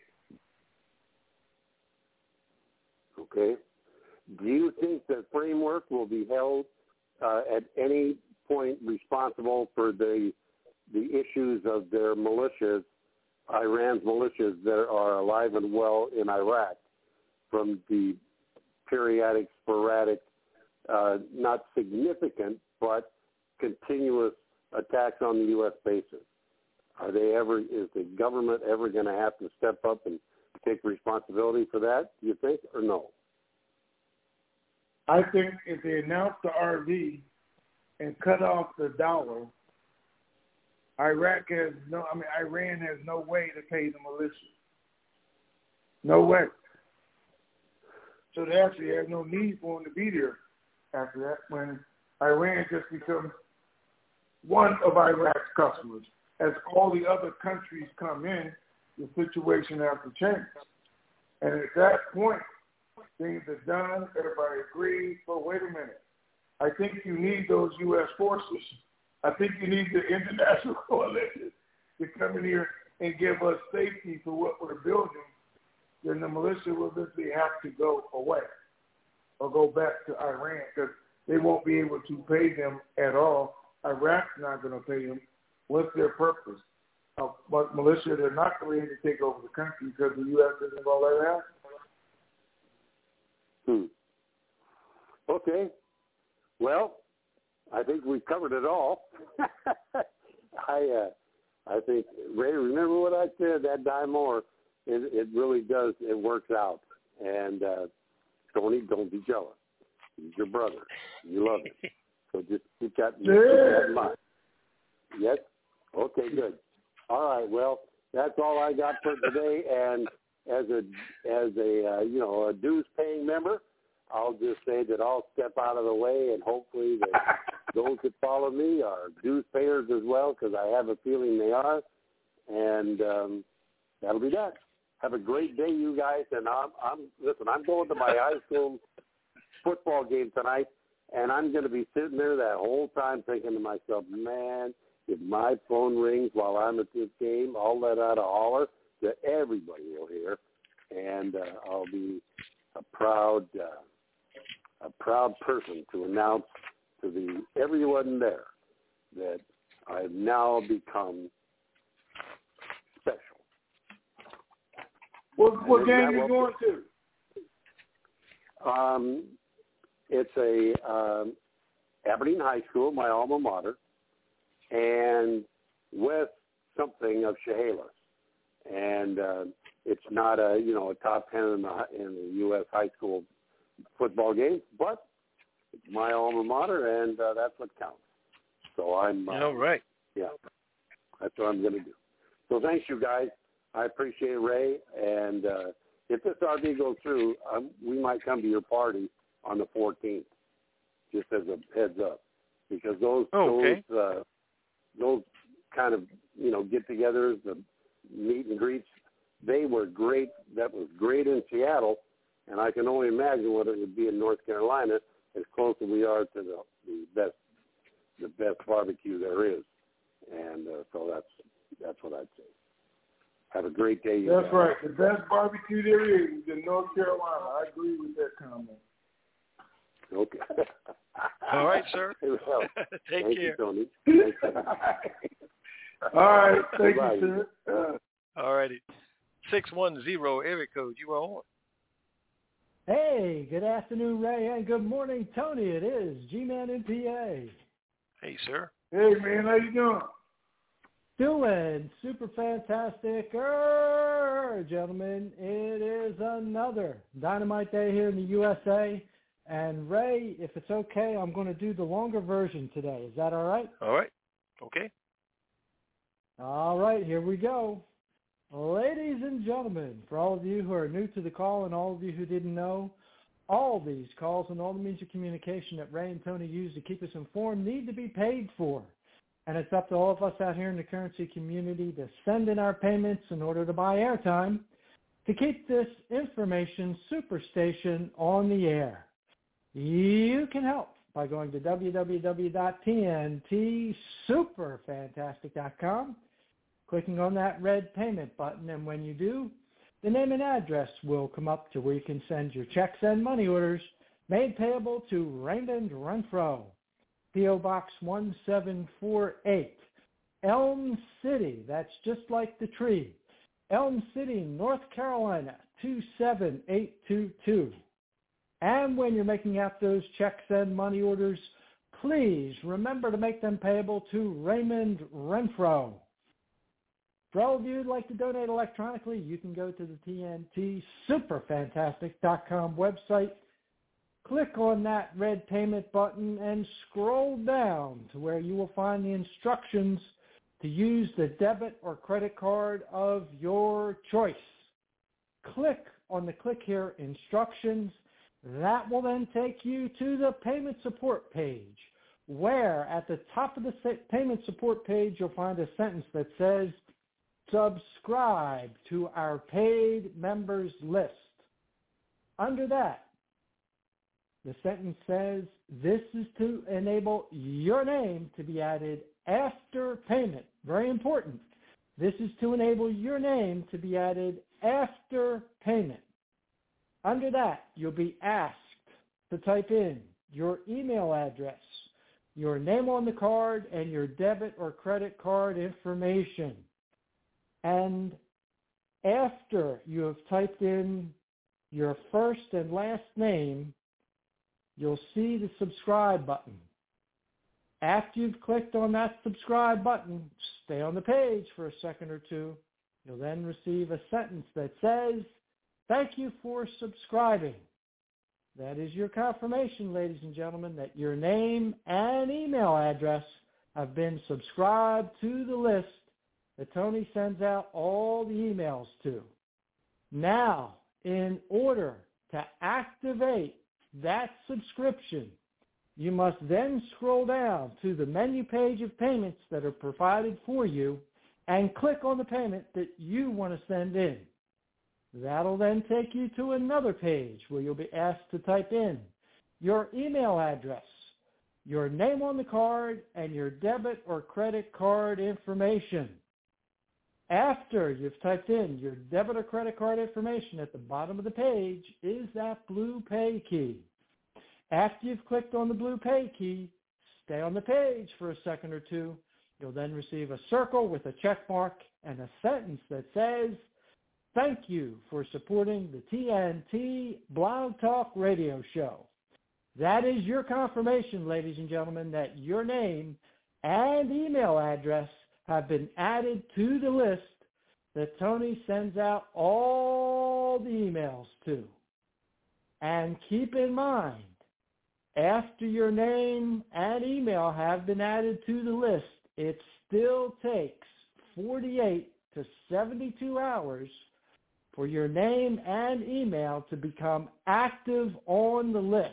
Okay. Do you think that Framework will be held uh, at any point responsible for the the issues of their militias, Iran's militias that are alive and well in Iraq, from the periodic, sporadic, uh, not significant, but continuous attacks on the U S bases? Are they ever? Is the government ever going to have to step up and take responsibility for that, do you think, or no? I think if they announce the R V and cut off the dollar, Iraq has no, I mean, Iran has no way to pay the militia. No way. So they actually have no need for them to be there after that, when Iran just becomes one of Iraq's customers. As all the other countries come in, the situation has to change. And at that point, things are done, everybody agrees, but wait a minute. I think you need those U S forces. I think you need the international coalition to come in here and give us safety for what we're building. Then the militia will simply have to go away or go back to Iran, because they won't be able to pay them at all. Iraq's not going to pay them. What's their purpose? Uh, but militia, they're not going to be able to take over the country because the U S isn't going to let it happen. Hmm. Okay. Well, I think we've covered it all. I uh, I think, Ray, remember what I said, that die more, it, it really does, it works out. And uh, Tony, don't be jealous. He's your brother. You love him. So just keep that, keep that in mind. Yes? Okay, good. All right, well, that's all I got for today. And as a, as a uh, you know, a dues-paying member, I'll just say that I'll step out of the way, and hopefully that those that follow me are dues payers as well, because I have a feeling they are. And um, that'll be that. Have a great day, you guys. And I'm, I'm listen, I'm going to my high school football game tonight, and I'm going to be sitting there that whole time thinking to myself, man, if my phone rings while I'm at this game, I'll let out a holler that everybody will hear, and uh, I'll be a proud uh, a proud person to announce to the everyone there that I've now become special. What, what game are you going to? Um, it's a um, Aberdeen High School, my alma mater, and West something of Chehalis, and uh, it's not a you know a top ten in the in the U S high school football game, but it's my alma mater, and uh, that's what counts. So I'm uh, all right. Yeah, that's what I'm going to do. So thanks, you guys. I appreciate it, Ray. And uh, if this R V goes through, um, we might come to your party on the fourteenth, just as a heads up, because those oh, okay. those uh, those kind of you know get-togethers, the meet and greets, they were great. That was great in Seattle, and I can only imagine what it would be in North Carolina, as close as we are to the, the best the best barbecue there is. And uh, so that's that's what I'd say. Have a great day. That's guys. right. The best barbecue there is in North Carolina. I agree with that comment. Okay. All right, sir. Take Thank care. you, Tony. Thank you. All right. Thank Right. you, sir. Uh, All righty. six one zero area code. You are on. Hey, good afternoon, Ray, and good morning, Tony. It is G-Man in P A. Hey, sir. hey, man. How you doing? Doing super fantastic, er, gentlemen. It is another Dynamite Day here in the U S A. And, Ray, if it's okay, I'm going to do the longer version today. Is that all right? All right. Okay. All right, here we go. Ladies and gentlemen, for all of you who are new to the call and all of you who didn't know, all these calls and all the means of communication that Ray and Tony use to keep us informed need to be paid for. And it's up to all of us out here in the currency community to send in our payments in order to buy airtime to keep this information superstation on the air. You can help by going to w w w dot t n t super fantastic dot com, clicking on that red payment button, and when you do, the name and address will come up to where you can send your checks and money orders made payable to Raymond Renfro, P O Box one seven four eight, Elm City, that's just like the tree, Elm City, North Carolina, two seven eight two two. And when you're making out those checks and money orders, please remember to make them payable to Raymond Renfro. For all of you who'd like to donate electronically, you can go to the T N T super fantastic dot com website, click on that red payment button, and scroll down to where you will find the instructions to use the debit or credit card of your choice. Click on the Click Here instructions. That will then take you to the payment support page, where at the top of the payment support page you'll find a sentence that says, subscribe to our paid members list. Under that, the sentence says, this is to enable your name to be added after payment. Very important. This is to enable your name to be added after payment. Under that, you'll be asked to type in your email address, your name on the card, and your debit or credit card information. And after you have typed in your first and last name, you'll see the subscribe button. After you've clicked on that subscribe button, stay on the page for a second or two. You'll then receive a sentence that says, thank you for subscribing. That is your confirmation, ladies and gentlemen, that your name and email address have been subscribed to the list that Tony sends out all the emails to. Now, in order to activate that subscription, you must then scroll down to the menu page of payments that are provided for you and click on the payment that you want to send in. That'll then take you to another page where you'll be asked to type in your email address, your name on the card, and your debit or credit card information. After you've typed in your debit or credit card information, at the bottom of the page is that blue pay key. After you've clicked on the blue pay key, stay on the page for a second or two. You'll then receive a circle with a check mark and a sentence that says, thank you for supporting the T N T Blog Talk Radio Show. That is your confirmation, ladies and gentlemen, that your name and email address have been added to the list that Tony sends out all the emails to. And keep in mind, after your name and email have been added to the list, it still takes forty-eight to seventy-two hours for your name and email to become active on the list.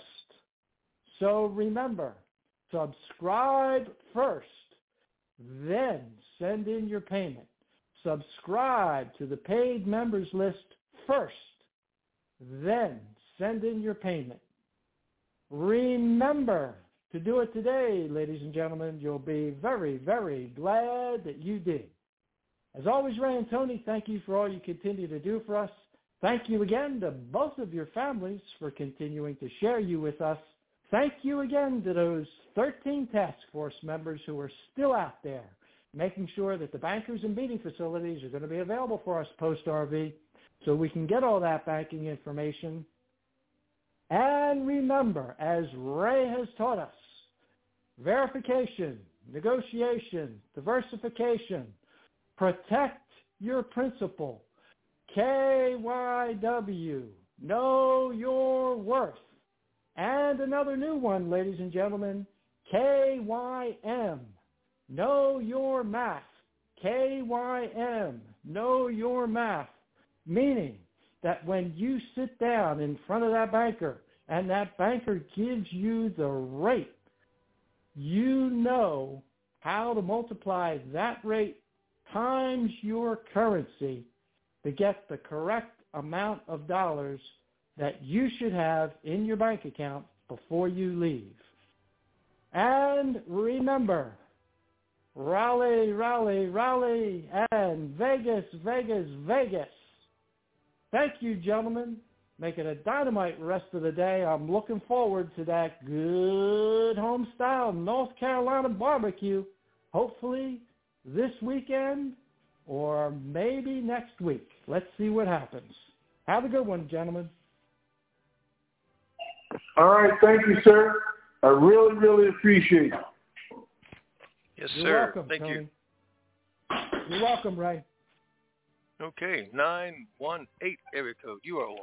So remember, subscribe first, then send in your payment. Subscribe to the paid members list first, then send in your payment. Remember to do it today, ladies and gentlemen. You'll be very, very glad that you did. As always, Ray and Tony, thank you for all you continue to do for us. Thank you again to both of your families for continuing to share you with us Thank you again to those thirteen task force members who are still out there, making sure that the bankers and meeting facilities are going to be available for us post-R V so we can get all that banking information. And remember, as Ray has taught us, verification, negotiation, diversification, protect your principal, K Y W, know your worth. And another new one, ladies and gentlemen, K Y M, know your math. K Y M, know your math, meaning that when you sit down in front of that banker and that banker gives you the rate, you know how to multiply that rate times your currency to get the correct amount of dollars that you should have in your bank account before you leave. And remember, rally, rally, rally, and Vegas, Vegas, Vegas. Thank you, gentlemen. Make it a dynamite rest of the day. I'm looking forward to that good home-style North Carolina barbecue, hopefully this weekend or maybe next week. Let's see what happens. Have a good one, gentlemen. All right. Thank you, sir. I really, really appreciate it. Yes, You're sir. welcome, Thank Tony. you. You're welcome, Ray. Okay, nine one eight area code. You are on.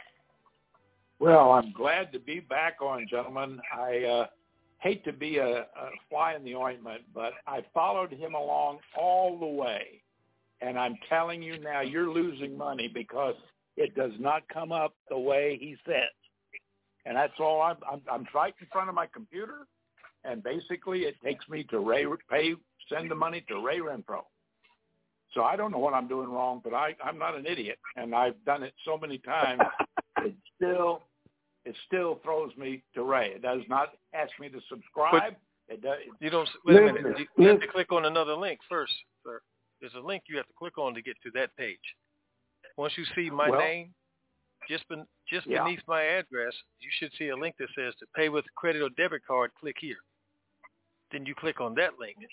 Well, I'm glad to be back on, gentlemen. I uh, hate to be a, a fly in the ointment, but I followed him along all the way. And I'm telling you now, you're losing money because it does not come up the way he says. And that's all. I'm, I'm, I'm right in front of my computer, and basically it takes me to Ray, pay, send the money to Ray Renfro. So I don't know what I'm doing wrong, but I, I'm not an idiot, and I've done it so many times. It still, it still throws me to Ray. It does not ask me to subscribe. But it does. You don't. Wait a minute. You, you have to click on another link first, sir. There's a link you have to click on to get to that page. Once you see my well, name, just ben, just yeah. beneath my address, you should see a link that says to pay with credit or debit card. Click here. Then you click on that link.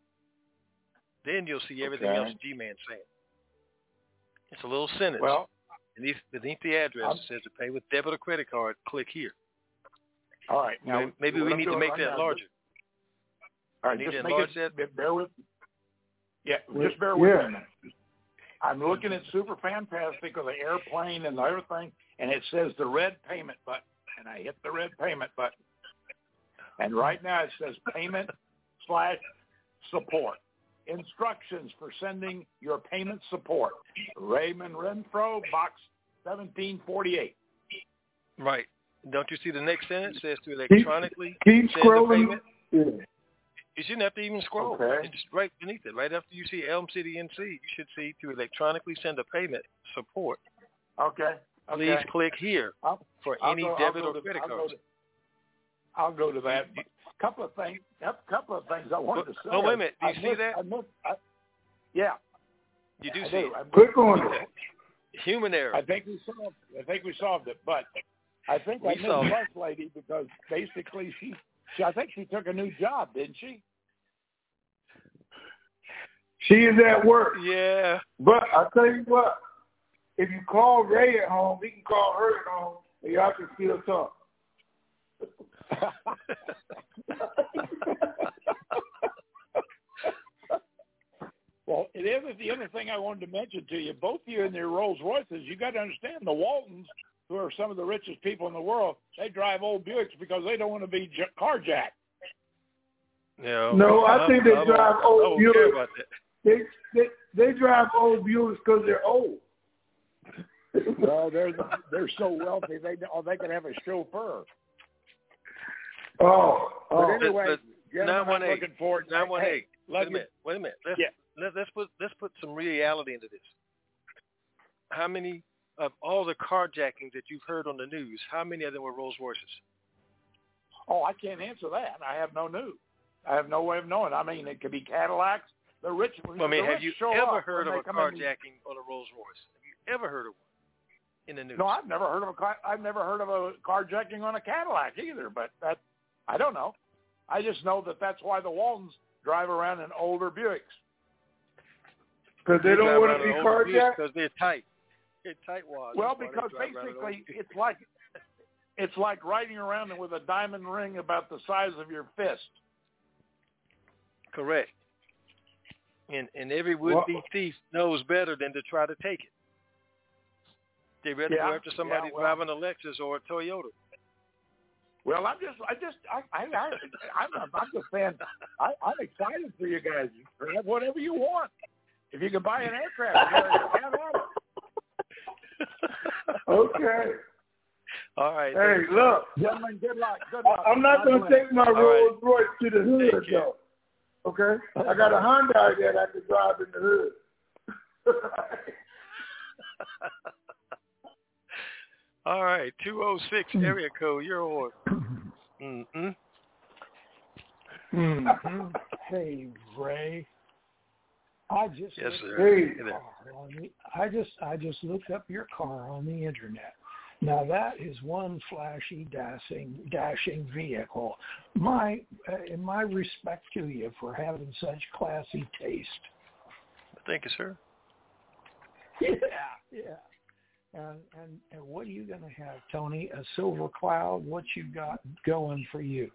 Then you'll see everything okay. else G-Man's saying. It's a little sentence. Well, beneath, beneath the address, I'm, it says to pay with debit or credit card. Click here. All right. Now, maybe maybe we need to make right that now, larger. All right, need just to make enlarge it, that. bear with Yeah, just bear with yeah. me a minute. I'm looking at Super Fantastic with the airplane and everything, and it says the red payment button, and I hit the red payment button. And right now it says payment slash support. Instructions for sending your payment support. Raymond Renfro, box seventeen forty-eight. Right. Don't you see the next sentence? It says to electronically keep, keep send scrolling. the payment. Yeah. You shouldn't have to even scroll. Okay. It's right beneath it. Right after you see Elm City N C, you should see to electronically send a payment support. Okay. okay. Please click here I'll, for I'll any go, debit or to, credit I'll cards. Go to, I'll go to that. A couple of things. A couple of things I wanted to say. Oh, wait a minute. Do you I see missed, that? I missed, I, yeah. You do I see do. it. I Click on it. Human error. I think we solved. I think we solved it, but I think We I missed solved it. First Lady because basically she, she, I think she took a new job, didn't she? She is at work. Yeah. But I tell you what, if you call Ray at home, he can call her at home, and y'all can still talk. Well, it is the other thing I wanted to mention to you. Both of you in your Rolls Royces, you got to understand the Waltons, who are some of the richest people in the world, they drive old Buicks because they don't want to be j- carjacked. Yeah. No, I I'm, think they I'm, drive I old don't care Buicks. about that. They, they they drive old Buicks because they're old. Well, they're they're so wealthy they oh, they can have a chauffeur. Oh, But oh. anyway, But- but gentlemen, I'm nine one eight. looking forward. nine one eight. Hey, love Wait a you. minute. Wait a minute. Let's, Yeah. let, let's put let's put some reality into this. How many of all the carjackings that you've heard on the news? How many of them were Rolls Royces? Oh, I can't answer that. I have no news. I have no way of knowing. I mean, it could be Cadillacs. The rich. I mean, the have rich you show ever up heard when of they a come in. carjacking on a Rolls Royce? Have you ever heard of one? in the news. No, I've never heard of a car, I've never heard of a carjacking on a Cadillac either. But that I don't know. I just know that that's why the Waltons drive around in older Buicks. Because they, they don't want to be carjacked. Because they're tight. They're tight wads. Well, because basically it's like it's like riding around with a diamond ring about the size of your fist. Correct. And and every would-be well, thief knows better than to try to take it. They rather yeah, go after somebody yeah, well, driving a Lexus or a Toyota. Well, I'm just, I just, I, I, I I'm, I'm just saying, I, I'm excited for you guys. Grab whatever you want. If you can buy an aircraft, have at it. Okay. All right. Hey, look. Gentlemen, good luck. Good luck. I'm not going to take my All Rolls right. Royce to the hood, though. Okay? I got a Hyundai that I can drive in the hood. All right. two oh six area code. You're on. Mm-hmm. Mm-hmm. Hey, Ray. I just yes, looked sir. Up your car on the, I just I just looked up your car on the internet. Now that is one flashy dashing dashing vehicle. My uh, in my respect to you for having such classy taste. Thank you, sir. Yeah, yeah. And and, and what are you going to have, Tony? A silver cloud? What you got going for you?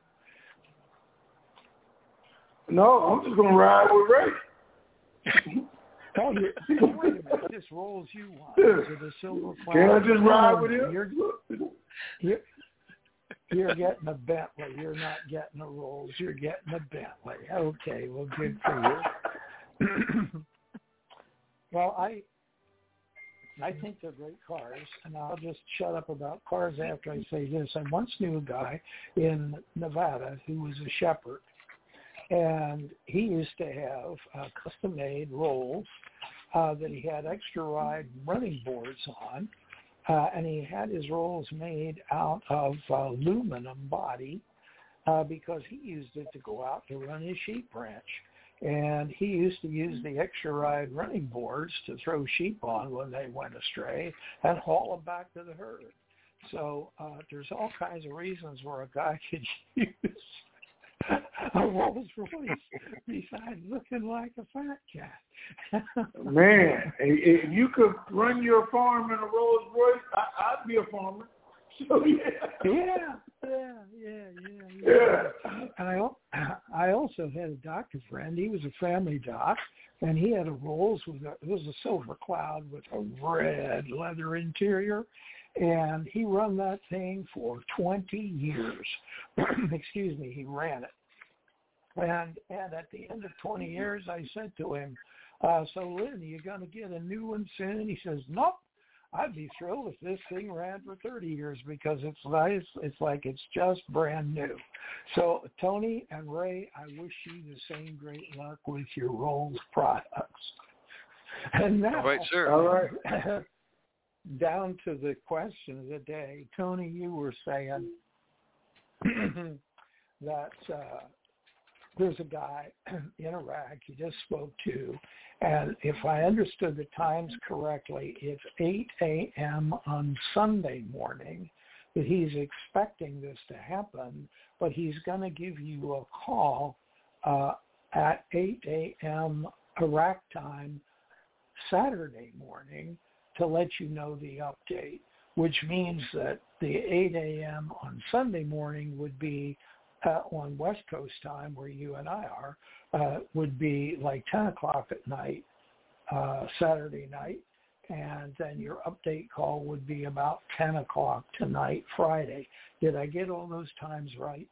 No, I'm just going to ride with Ray. Oh, you, wait a minute. This Rolls you want. Is it a silver cloud? Can I just ride with him? You're, you're, you're getting a Bentley. You're not getting a Rolls. You're getting a Bentley. Okay, well, good for you. Well, I I think they're great cars, and I'll just shut up about cars after I say this. I once knew a guy in Nevada who was a shepherd. And he used to have uh, custom-made Rolls uh, that he had extra ride running boards on, uh, and he had his Rolls made out of uh, aluminum body uh, because he used it to go out to run his sheep ranch. And he used to use the extra ride running boards to throw sheep on when they went astray and haul them back to the herd. So uh, there's all kinds of reasons where a guy could use a Rolls Royce besides looking like a fat cat. Man, if you could run your farm in a Rolls Royce, I, I'd be a farmer. So yeah, yeah, yeah, yeah, yeah. yeah. yeah. I I also had a doctor friend. He was a family doc, and he had a Rolls with a, it was a silver cloud with a red leather interior. And he run that thing for twenty years. Excuse me, he ran it. And and at the end of twenty years, I said to him, uh, so Lynn, are you going to get a new one soon? He says, nope. I'd be thrilled if this thing ran for thirty years because it's nice. It's like it's just brand new. So, Tony and Ray, I wish you the same great luck with your Rolls products. And now, all right, sir. All right. Down to the question of the day, Tony, you were saying that uh, there's a guy in Iraq you just spoke to, and if I understood the times correctly, it's eight a.m. on Sunday morning that he's expecting this to happen, but he's going to give you a call uh, at eight a.m. Iraq time Saturday morning to let you know the update, which means that the eight a.m. on Sunday morning would be uh, on West Coast time, where you and I are, uh, would be like ten o'clock at night, uh, Saturday night, and then your update call would be about ten o'clock tonight, Friday. Did I get all those times right?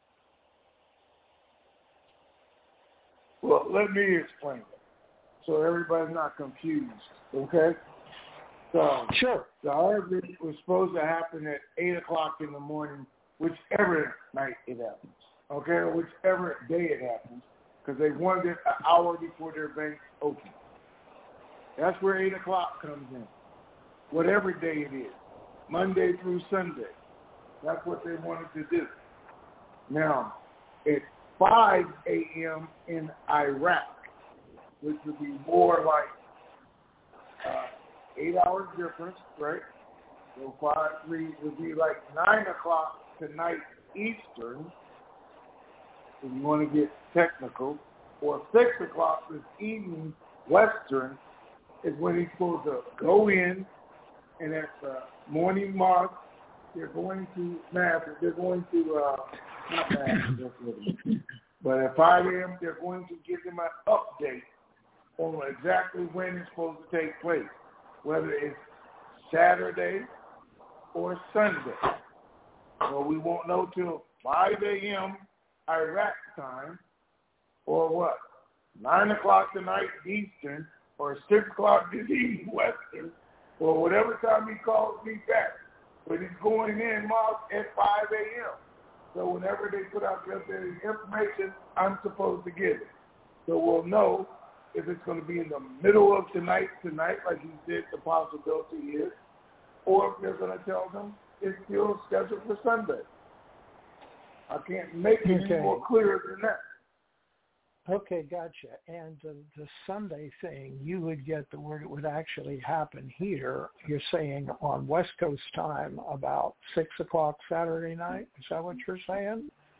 Well, let me explain it so everybody's not confused, okay? So sure. The argument was supposed to happen at eight o'clock in the morning, whichever night it happens, okay, or whichever day it happens, because they wanted it an hour before their bank opened. That's where eight o'clock comes in, whatever day it is, Monday through Sunday. That's what they wanted to do. Now, it's five a.m. in Iraq, which would be more like uh, eight hours difference, right? So five three would be like nine o'clock tonight Eastern, if you want to get technical, or six o'clock this evening Western is when he's supposed to go in, and at the morning mark, they're going to mass. They're going to uh, not mass, but at five a.m. they're going to give them an update on exactly when it's supposed to take place, whether it's Saturday or Sunday. So we won't know till five a.m. Iraq time, or what, nine o'clock tonight Eastern, or six o'clock this evening Western, or whatever time he calls me back. But he's going in Mark at five a.m. So whenever they put out the updated information, I'm supposed to get it. So we'll know if it's going to be in the middle of tonight, tonight, like he said the possibility is, or if they're going to tell them it's still scheduled for Sunday. I can't make it okay. any more clear than that. Okay, gotcha. And uh, the Sunday thing, you would get the word it would actually happen here. You're saying on West Coast time about six o'clock Saturday night? Is that what you're saying?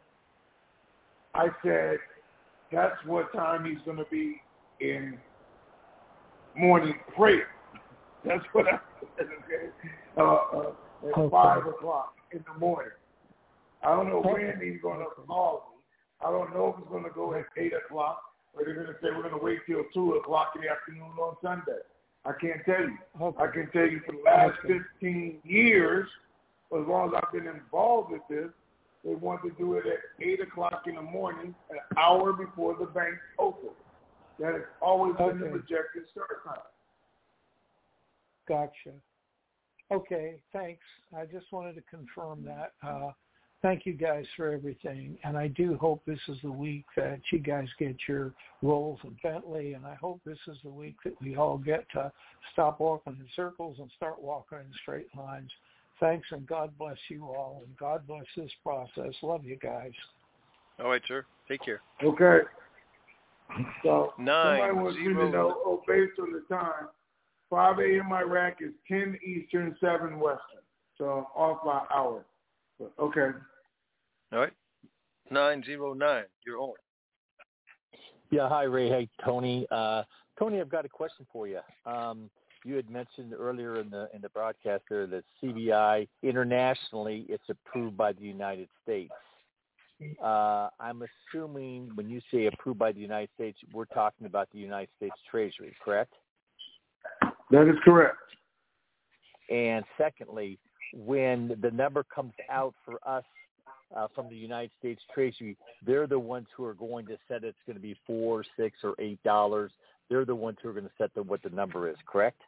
I said that's what time he's going to be in morning prayer. That's what I said, okay? Uh, uh, at okay. five o'clock in the morning. I don't know okay. when he's going to call me. I don't know if it's going to go at eight o'clock or they're going to say we're going to wait till two o'clock in the afternoon on Sunday. I can't tell you. Okay. I can tell you for the last okay. fifteen years, as long as I've been involved with this, they want to do it at eight o'clock in the morning, an hour before the bank opens. That has always okay. been the projected start time. Gotcha. Okay, thanks. I just wanted to confirm that. Uh, thank you guys for everything, and I do hope this is the week that you guys get your roles in Bentley, and I hope this is the week that we all get to stop walking in circles and start walking in straight lines. Thanks, and God bless you all, and God bless this process. Love you guys. All right, sir. Take care. Okay. So Nine, somebody wants you zero. to know, oh, based on the time, five a.m. Iraq is ten Eastern, seven Western. So I'm off by an hour. But, okay. All right. nine zero nine, you're on. Yeah, hi, Ray. Hey, Tony. Uh, Tony, I've got a question for you. Um, you had mentioned earlier in the in the broadcast there that C B I, internationally, it's approved by the United States. Uh, I'm assuming when you say approved by the United States, we're talking about the United States Treasury, correct? That is correct. And secondly, when the number comes out for us uh, from the United States Treasury, they're the ones who are going to set it's going to be four, six, or eight dollars. They're the ones who are going to set the, what the number is, correct?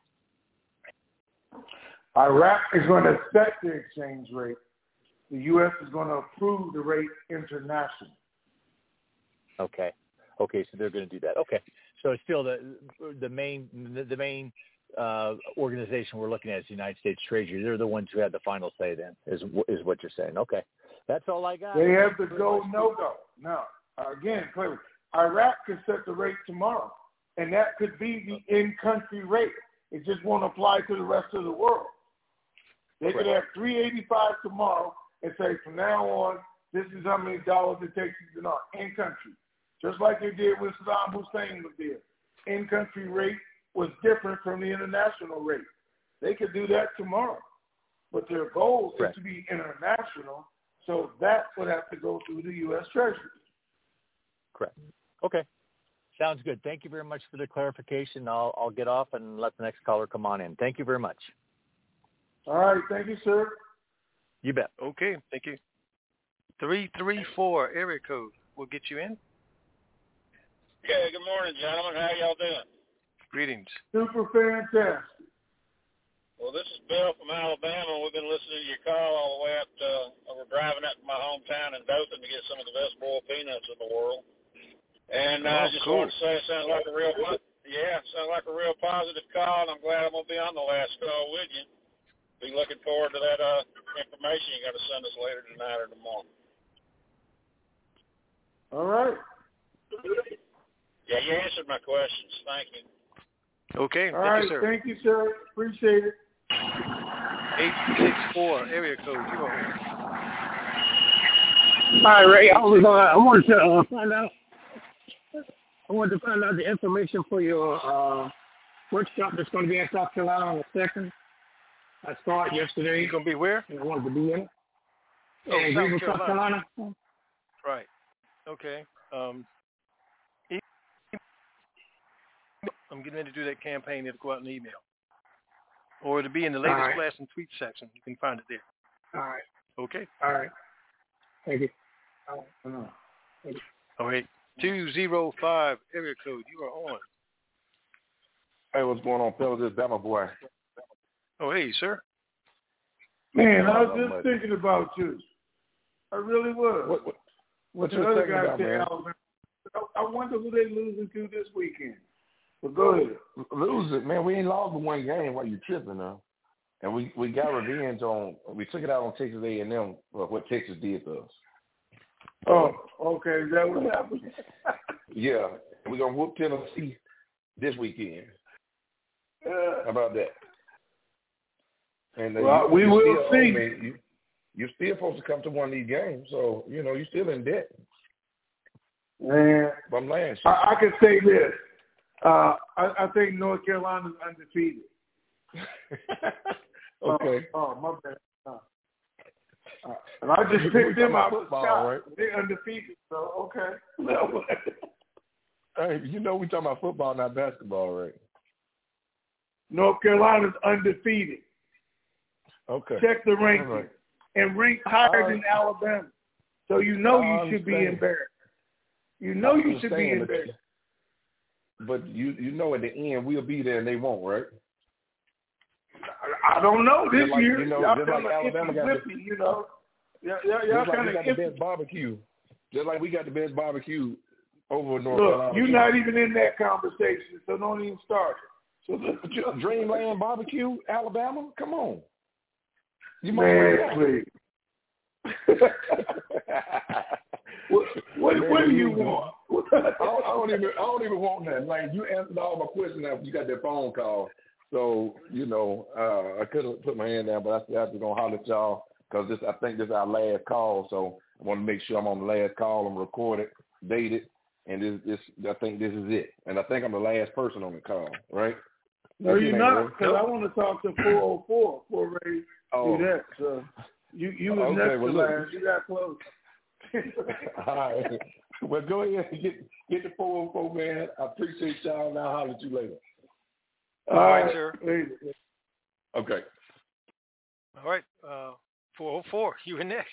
Iraq is going to set the exchange rate. The U S is going to approve the rate internationally. Okay. Okay, so they're going to do that. Okay. So it's still the the main the main uh, organization we're looking at is the United States Treasury. They're the ones who have the final say. Then is is what you're saying? Okay, that's all I got. They have the go no go. Now again, clearly, Iraq could set the rate tomorrow, and that could be the in-country rate. It just won't apply to the rest of the world. They could have three eighty-five tomorrow and say from now on, this is how many dollars it takes you to know in-country. Just like they did with Saddam Hussein was there. In-country rate was different from the international rate. They could do that tomorrow. But their goal right. is to be international, so that would have to go through the U S Treasury. Correct. Okay. Sounds good. Thank you very much for the clarification. I'll, I'll get off and let the next caller come on in. Thank you very much. All right. Thank you, sir. You bet. Okay. Thank you. three three four area code will get you in. Yeah, good morning, gentlemen. How y'all doing? Greetings. Super fantastic. Well, this is Bill from Alabama. We've been listening to your call all the way up to, uh, we're driving up to my hometown in Dothan to get some of the best boiled peanuts in the world. And uh, I oh, just cool. wanted to say it sounds like a real, yeah, it sounds like a real positive call, and I'm glad I'm going to be on the last call with you. Be looking forward to that uh, information you're going to send us later tonight or tomorrow. All right. Yeah, you answered my questions. Thank you. Okay. All thank right. you, sir. Thank you, sir. Appreciate it. eight six four area code. You are on. Hi, Ray. I was uh, I wanted to uh, find out. I wanted to find out the information for your uh, workshop that's going to be in South Carolina on the second. I saw it yesterday. You gonna be where? I wanted to be in it. Oh, in South Greenville, Carolina. South Carolina. Right. Okay. Um, I'm getting ready to do that campaign. It'll go out in the email. Or it'll be in the latest right. class and tweet section. You can find it there. All right. Okay. All right. Thank you. All right. Thank you. All right. two zero five area code. You are on. Hey, what's going on, fellas? This is Bama Boy. Oh, hey, sir. Man, I was just thinking about you. I really was. What, what, what the you other thinking guy about, said man? Alabama. I wonder who they losing to this weekend. But go ahead. Lose it, man. We ain't lost but one game while you tripping now. And we, we got revenge on, we took it out on Texas A and M for what Texas did to us. Oh, okay. Is that what happened? Yeah. We're going to whoop Tennessee this weekend. Uh, How about that? And uh, well, you, we you will still, see. Man, you, you're still supposed to come to one of these games, so, you know, you're still in debt. Man, From last year. I, I can say this. Uh, I, I think North Carolina's undefeated. Okay. Oh, oh my bad. Uh, uh, and I just picked them out of the football, sky. right? They're undefeated, so okay. Hey, you know we talking about football, not basketball, right? North Carolina's undefeated. Okay. Check the ranking. Right. And ranked higher Right. than Alabama. So you know I you should be understand. embarrassed. You know I you should be understand, embarrassed. But you you know at the end we'll be there and they won't, right? I don't know this Just like, year. you know, y'all just like kinda Alabama got iffy, the, you know. Yeah, yeah, y'all just like kind we of got the best barbecue. Just like we got the best barbecue over North Look, Carolina. you're too. not even in that conversation, so don't even start it. But you- Dreamland Barbecue, Alabama? Come on. You might Man, well please. what what, Man, what do you you- want? I don't, I don't even I don't even want that. Like you answered all my questions after you got that phone call. So you know uh, I could have put my hand down, but I still have to go holler at y'all because this I think this is our last call. So I want to make sure I'm on the last call. I'm recorded, dated, and this this I think this is it. And I think I'm the last person on the call, right? No, What's you're your name, not, Ray? because I want to talk to four oh four before Ray Oh. do that. So you you was Okay, next well, to look. last. You got close. All right. Well, go ahead and get, get the four oh four, man. I appreciate y'all, and I'll holler at you later. All right, sir. Okay. All right. Uh, four oh four, you were next.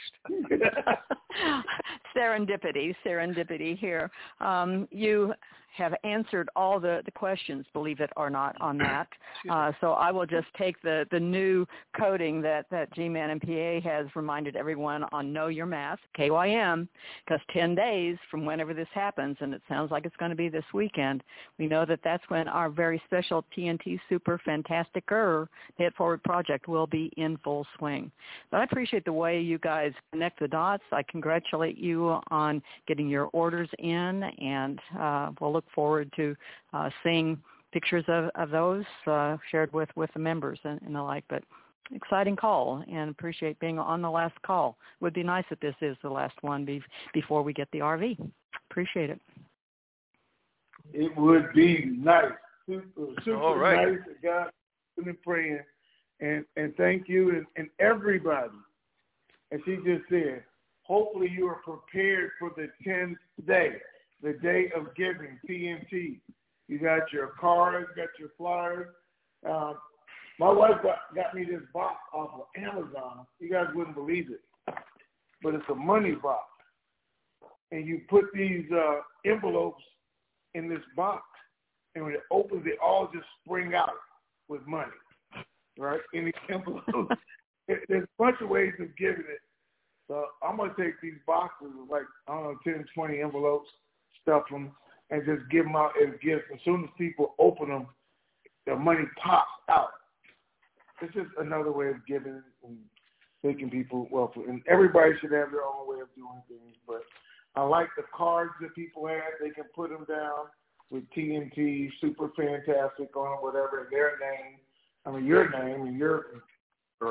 serendipity, serendipity here. Um, you have answered all the, the questions, believe it or not, on that. Uh, so I will just take the, the new coding that, that G-Man and P A has reminded everyone on Know Your Math, K Y M, because ten days from whenever this happens, and it sounds like it's going to be this weekend, we know that that's when our very special T N T Super Fantastic-er Pay It Forward project will be in full swing. But I appreciate the way you guys connect the dots. I congratulate you on getting your orders in, and uh, we'll look forward to uh, seeing pictures of, of those uh, shared with, with the members and, and the like. But exciting call, and appreciate being on the last call. Would be nice if this is the last one be, before we get the R V. Appreciate it. It would be nice. Super, super All right. nice. God, been praying. And, and thank you and, and everybody. As she just said, hopefully you are prepared for the tenth day, the day of giving, T N T. You got your cards, got your flyers. Um, my wife got, got me this box off of Amazon. You guys wouldn't believe it. But it's a money box. And you put these uh, envelopes in this box. And when it opens, they all just spring out with money. Right? In the envelopes. There's a bunch of ways of giving it. So I'm going to take these boxes of like, I don't know, ten, twenty envelopes, stuff them, and just give them out as gifts. As soon as people open them, the money pops out. It's just another way of giving and making people wealthy. And everybody should have their own way of doing things. But I like the cards that people have. They can put them down with T N T, Super Fantastic on them, whatever, their name. I mean, your name and your or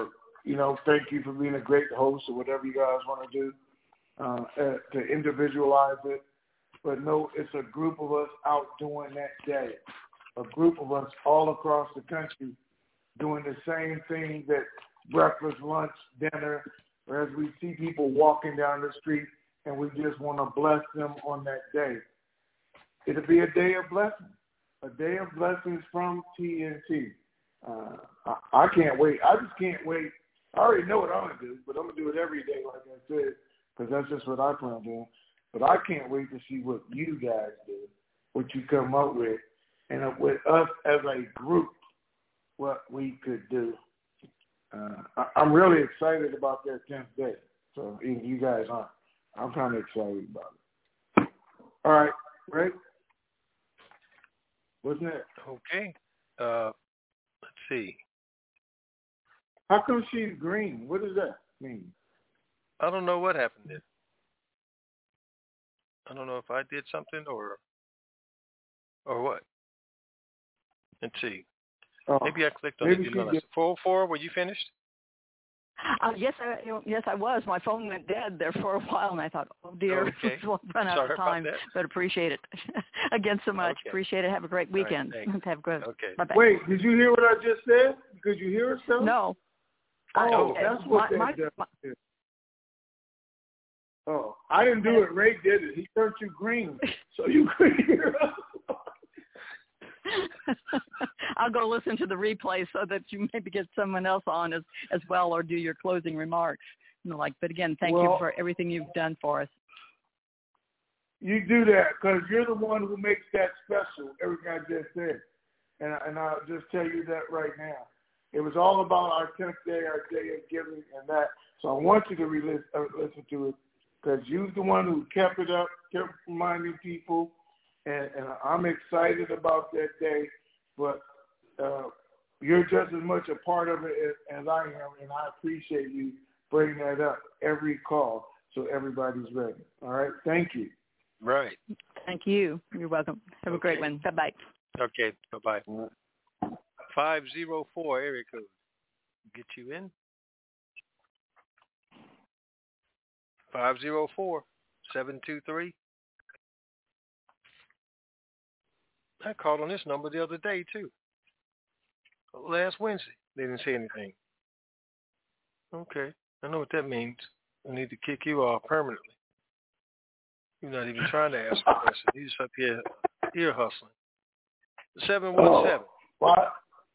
you know, thank you for being a great host or whatever you guys want to do uh, uh, to individualize it. But no, it's a group of us out doing that day, a group of us all across the country doing the same thing that breakfast, lunch, dinner, or as we see people walking down the street and we just want to bless them on that day. It'll be a day of blessings, a day of blessings from T N T. Uh, I, I can't wait. I just can't wait. I already know what I'm going to do, but I'm going to do it every day, like I said, because that's just what I plan on doing. But I can't wait to see what you guys do, what you come up with, and with us as a group, what we could do. Uh, I, I'm really excited about that tenth day. So even you guys aren't. I'm kind of excited about it. All right, Ray? What's next? Okay. Uh, let's see. How come she's green? What does that mean? I don't know what happened there. I don't know if I did something or or what. Let's see. Oh, maybe I clicked on maybe the email. four oh four, were you finished? Uh, yes, I, yes, I was. My phone went dead there for a while, and I thought, oh, dear, okay. we'll run out Sorry of time. about that. But appreciate it. Again, so much. Okay. Appreciate it. Have a great weekend. Right, Have a good. Okay. Bye-bye. Wait, did you hear what I just said? Could you hear it, still? No. Oh, I, that's what my, that my, is. Oh, I didn't do it. Ray did it. He turned you green, so you couldn't hear us. I'll go listen to the replay so that you maybe get someone else on as, as well, or do your closing remarks. You know, like, but again, thank well, you for everything you've done for us. You do that because you're the one who makes that special, everything I just said. And, and I'll just tell you that right now. It was all about our tenth day, our day of giving and that. So I want you to re- uh, listen to it because you're the one who kept it up, kept reminding people. And, and I'm excited about that day, but uh, you're just as much a part of it as, as I am, and I appreciate you bringing that up every call so everybody's ready. All right? Thank you. Right. Thank you. You're welcome. Have a great one. Bye-bye. Okay. Bye-bye. five oh four area code. Get you in. five oh four, seven two three. I called on this number the other day, too. Last Wednesday. They didn't say anything. Okay. I know what that means. I need to kick you off permanently. You're not even trying to ask a question. You're just up here ear hustling. seven one seven. What?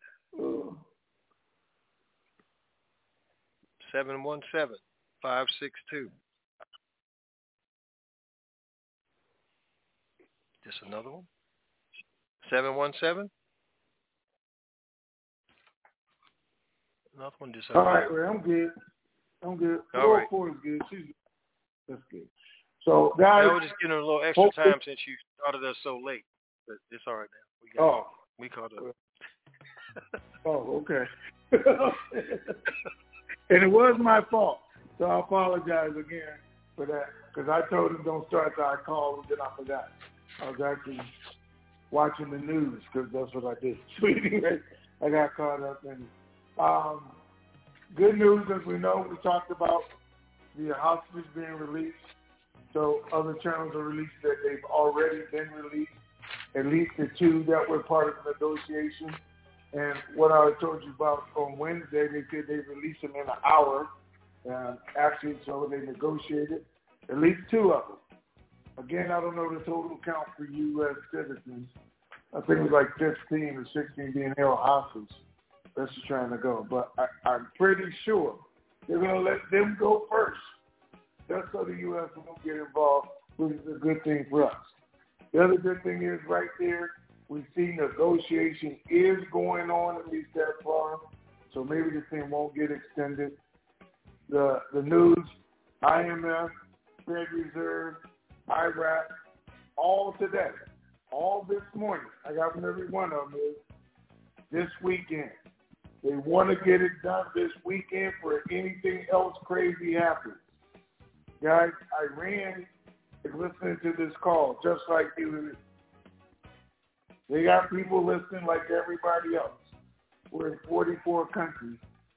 seven one seven, five six two. Just another one? seven one seven? Another one just All right, Ray, I'm good. I'm good. All right. four is good. She's, that's good. So, guys. I was just giving a little extra hopefully, time since you started us so late. But it's all right now. We got oh. it. We caught up. Oh, okay. And it was my fault. So I apologize again for that. Because I told him don't start till I called, and then I forgot. I was actually watching the news because that's what I did. So anyway, I got caught up in it. Um, good news, as we know, we talked about the hostages being released. So other channels are released that they've already been released, at least the two that were part of the negotiation. And what I told you about on Wednesday, they said they released them in an hour. Uh, actually, so they negotiated at least two of them. Again, I don't know the total count for U S citizens. I think it was like fifteen or sixteen being held hostage. That's just trying to go. But I, I'm pretty sure they're going to let them go first. That's so the U S won't get involved, which is a good thing for us. The other good thing is right there, we see negotiation is going on, at least that far. So maybe this thing won't get extended. The the news, I M F, Fed Reserve, Iraq, all today, all this morning. I got from every one of them is this weekend. They want to get it done this weekend for anything else crazy happens. Guys, Iran is listening to this call just like you. They got people listening like everybody else. We're in forty-four countries.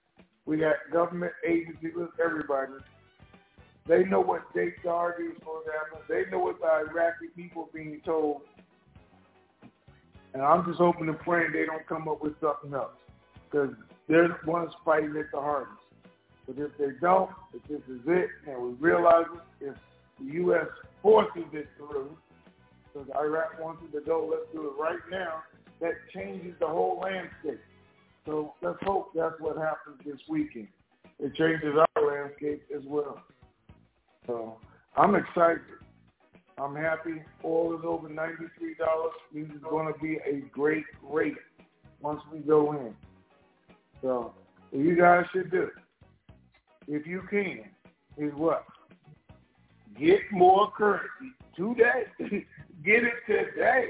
We got government agencies, everybody. They know what dates are these supposed to happen. They know what the Iraqi people are being told. And I'm just hoping and praying they don't come up with something else. Because they're the ones fighting it the hardest. But if they don't, if this is it, and we realize it, if the U S forces it through, because Iraq wants it to go, let's do it right now, that changes the whole landscape. So let's hope that's what happens this weekend. It changes our landscape as well. So I'm excited. I'm happy. Oil is over ninety-three dollars. This is going to be a great rate once we go in. So what you guys should do, if you can, is what? Get more currency today. Get it today.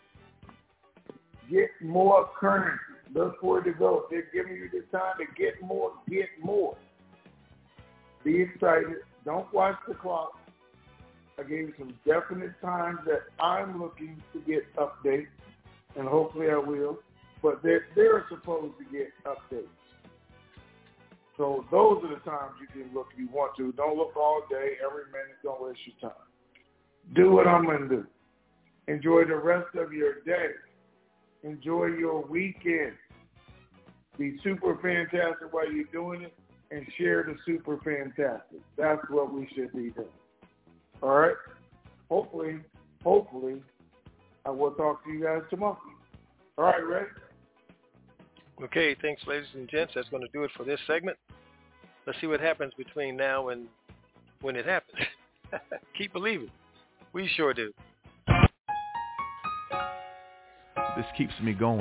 Get more currency. Look for it to go. If they're giving you the time to get more, get more. Be excited. Don't watch the clock. I gave you some definite times that I'm looking to get updates, and hopefully I will. But they're, they're supposed to get updates. So those are the times you can look if you want to. Don't look all day, every minute. Don't waste your time. Do what I'm going to do. Enjoy the rest of your day. Enjoy your weekend. Be super fantastic while you're doing it, and share the super fantastic. That's what we should be doing. All right? Hopefully, hopefully, I will talk to you guys tomorrow. All right, Ray? Okay, thanks, ladies and gents. That's going to do it for this segment. Let's see what happens between now and when it happens. Keep believing. We sure do. This keeps me going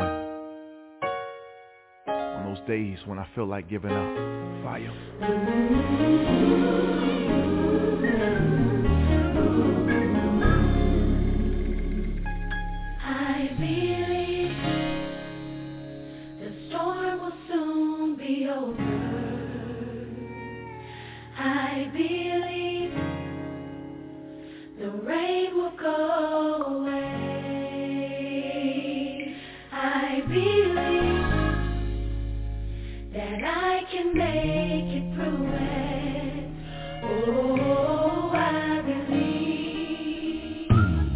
on those days when I feel like giving up. Fire. I believe the storm will soon be over. I believe the rain will go away. I believe that I can make it through it. Oh, I believe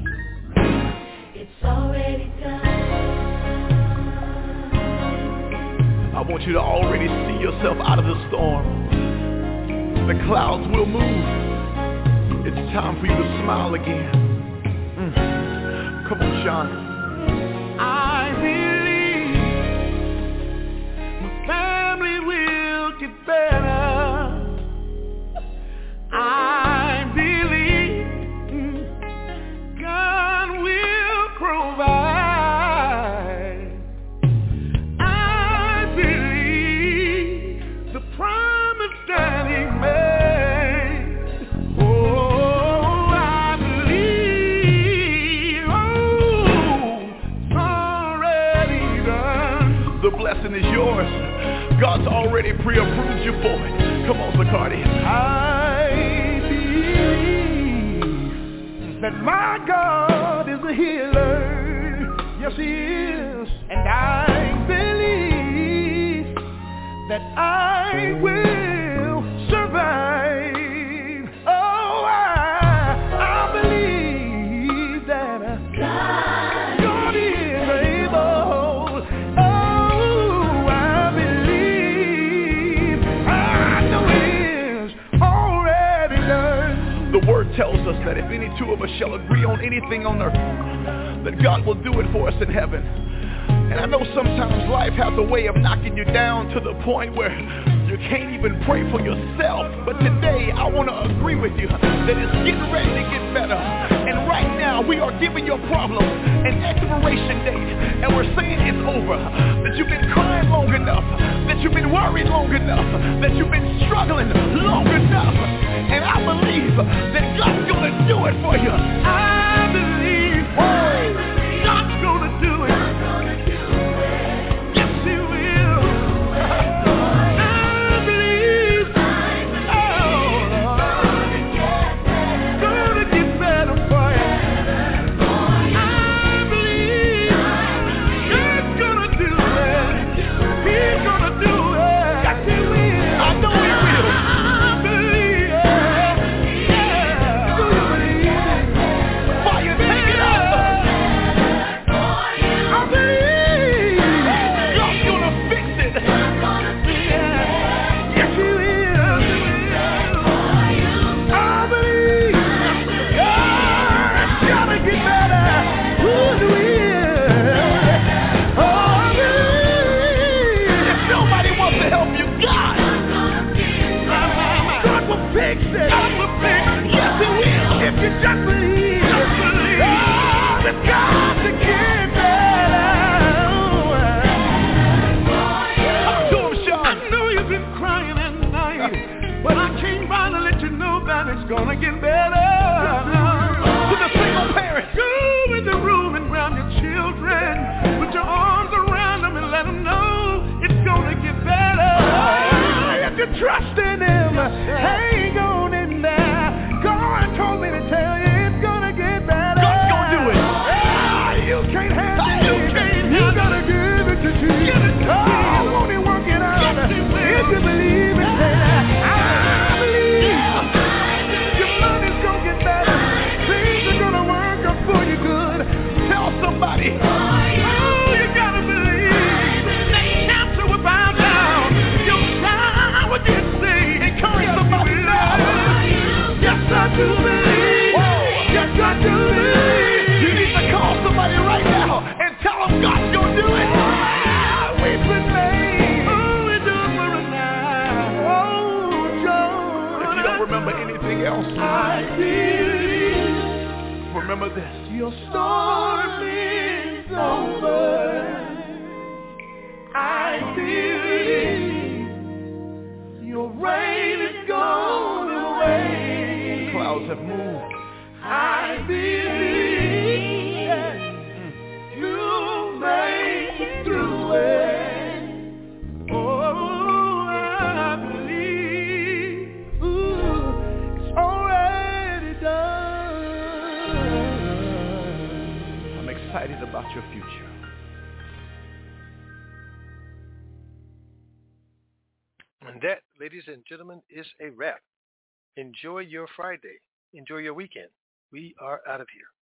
it's already done. I want you to already see yourself out of the storm. The clouds will move. It's time for you to smile again. Mm. Come on, Sean. I believe my family will get better. I believe mm, God will provide. I believe the promise that He made. Oh, I believe. Oh, it's already done. The blessing is yours. God's already pre-approved you for it. Come on, Bacardi. I believe that my God is a healer. Yes, He is. And I believe that I will survive. Oh, I, I believe that God, God is able. Oh, I believe. I know it is already done. The word tells us that if any two of us shall agree on anything on earth, that God will do it for us in heaven. And I know sometimes life has a way of knocking you down to the point where you can't even pray for yourself. But today I want to agree with you that it's getting ready to get better. And right now we are giving your problem an expiration date. And we're saying it's over. That you've been crying long enough. That you've been worried long enough. That you've been struggling long enough. And I believe that God's going to do it for you. I believe God's going to do it. He's gonna do it. Yes, He will. gonna get better. To the single parents, go in the room and grab your children. Put your arms around them and let them know it's gonna get better. If you trust in him, hang on in there. God told me to tell you it's gonna get better. God's gonna do it. Ah, you can't handle it. You can't you gotta give it to Jesus. Oh, won't he work it out? Yes, if you believe it, say that. I believe. Your money's gonna get better. Things are gonna work out for you good. Tell somebody. Oh, you gotta believe. That cancer will bow down. Your child will get saved. Encourage somebody now. Yes, I do believe. Yes, I do believe. You need to call somebody right now and tell them God's gonna do it. Ah, we've been made. Oh, we do it for a night. Oh, John. If you don't remember anything else, I believe. Remember this. Your storm is over. I believe. Your rain is gone away. Clouds have moved. I believe that you made it through it. Oh, I believe. Ooh, it's already done. I'm excited about your future. And that, ladies and gentlemen, is a wrap. Enjoy your Friday. Enjoy your weekend. We are out of here.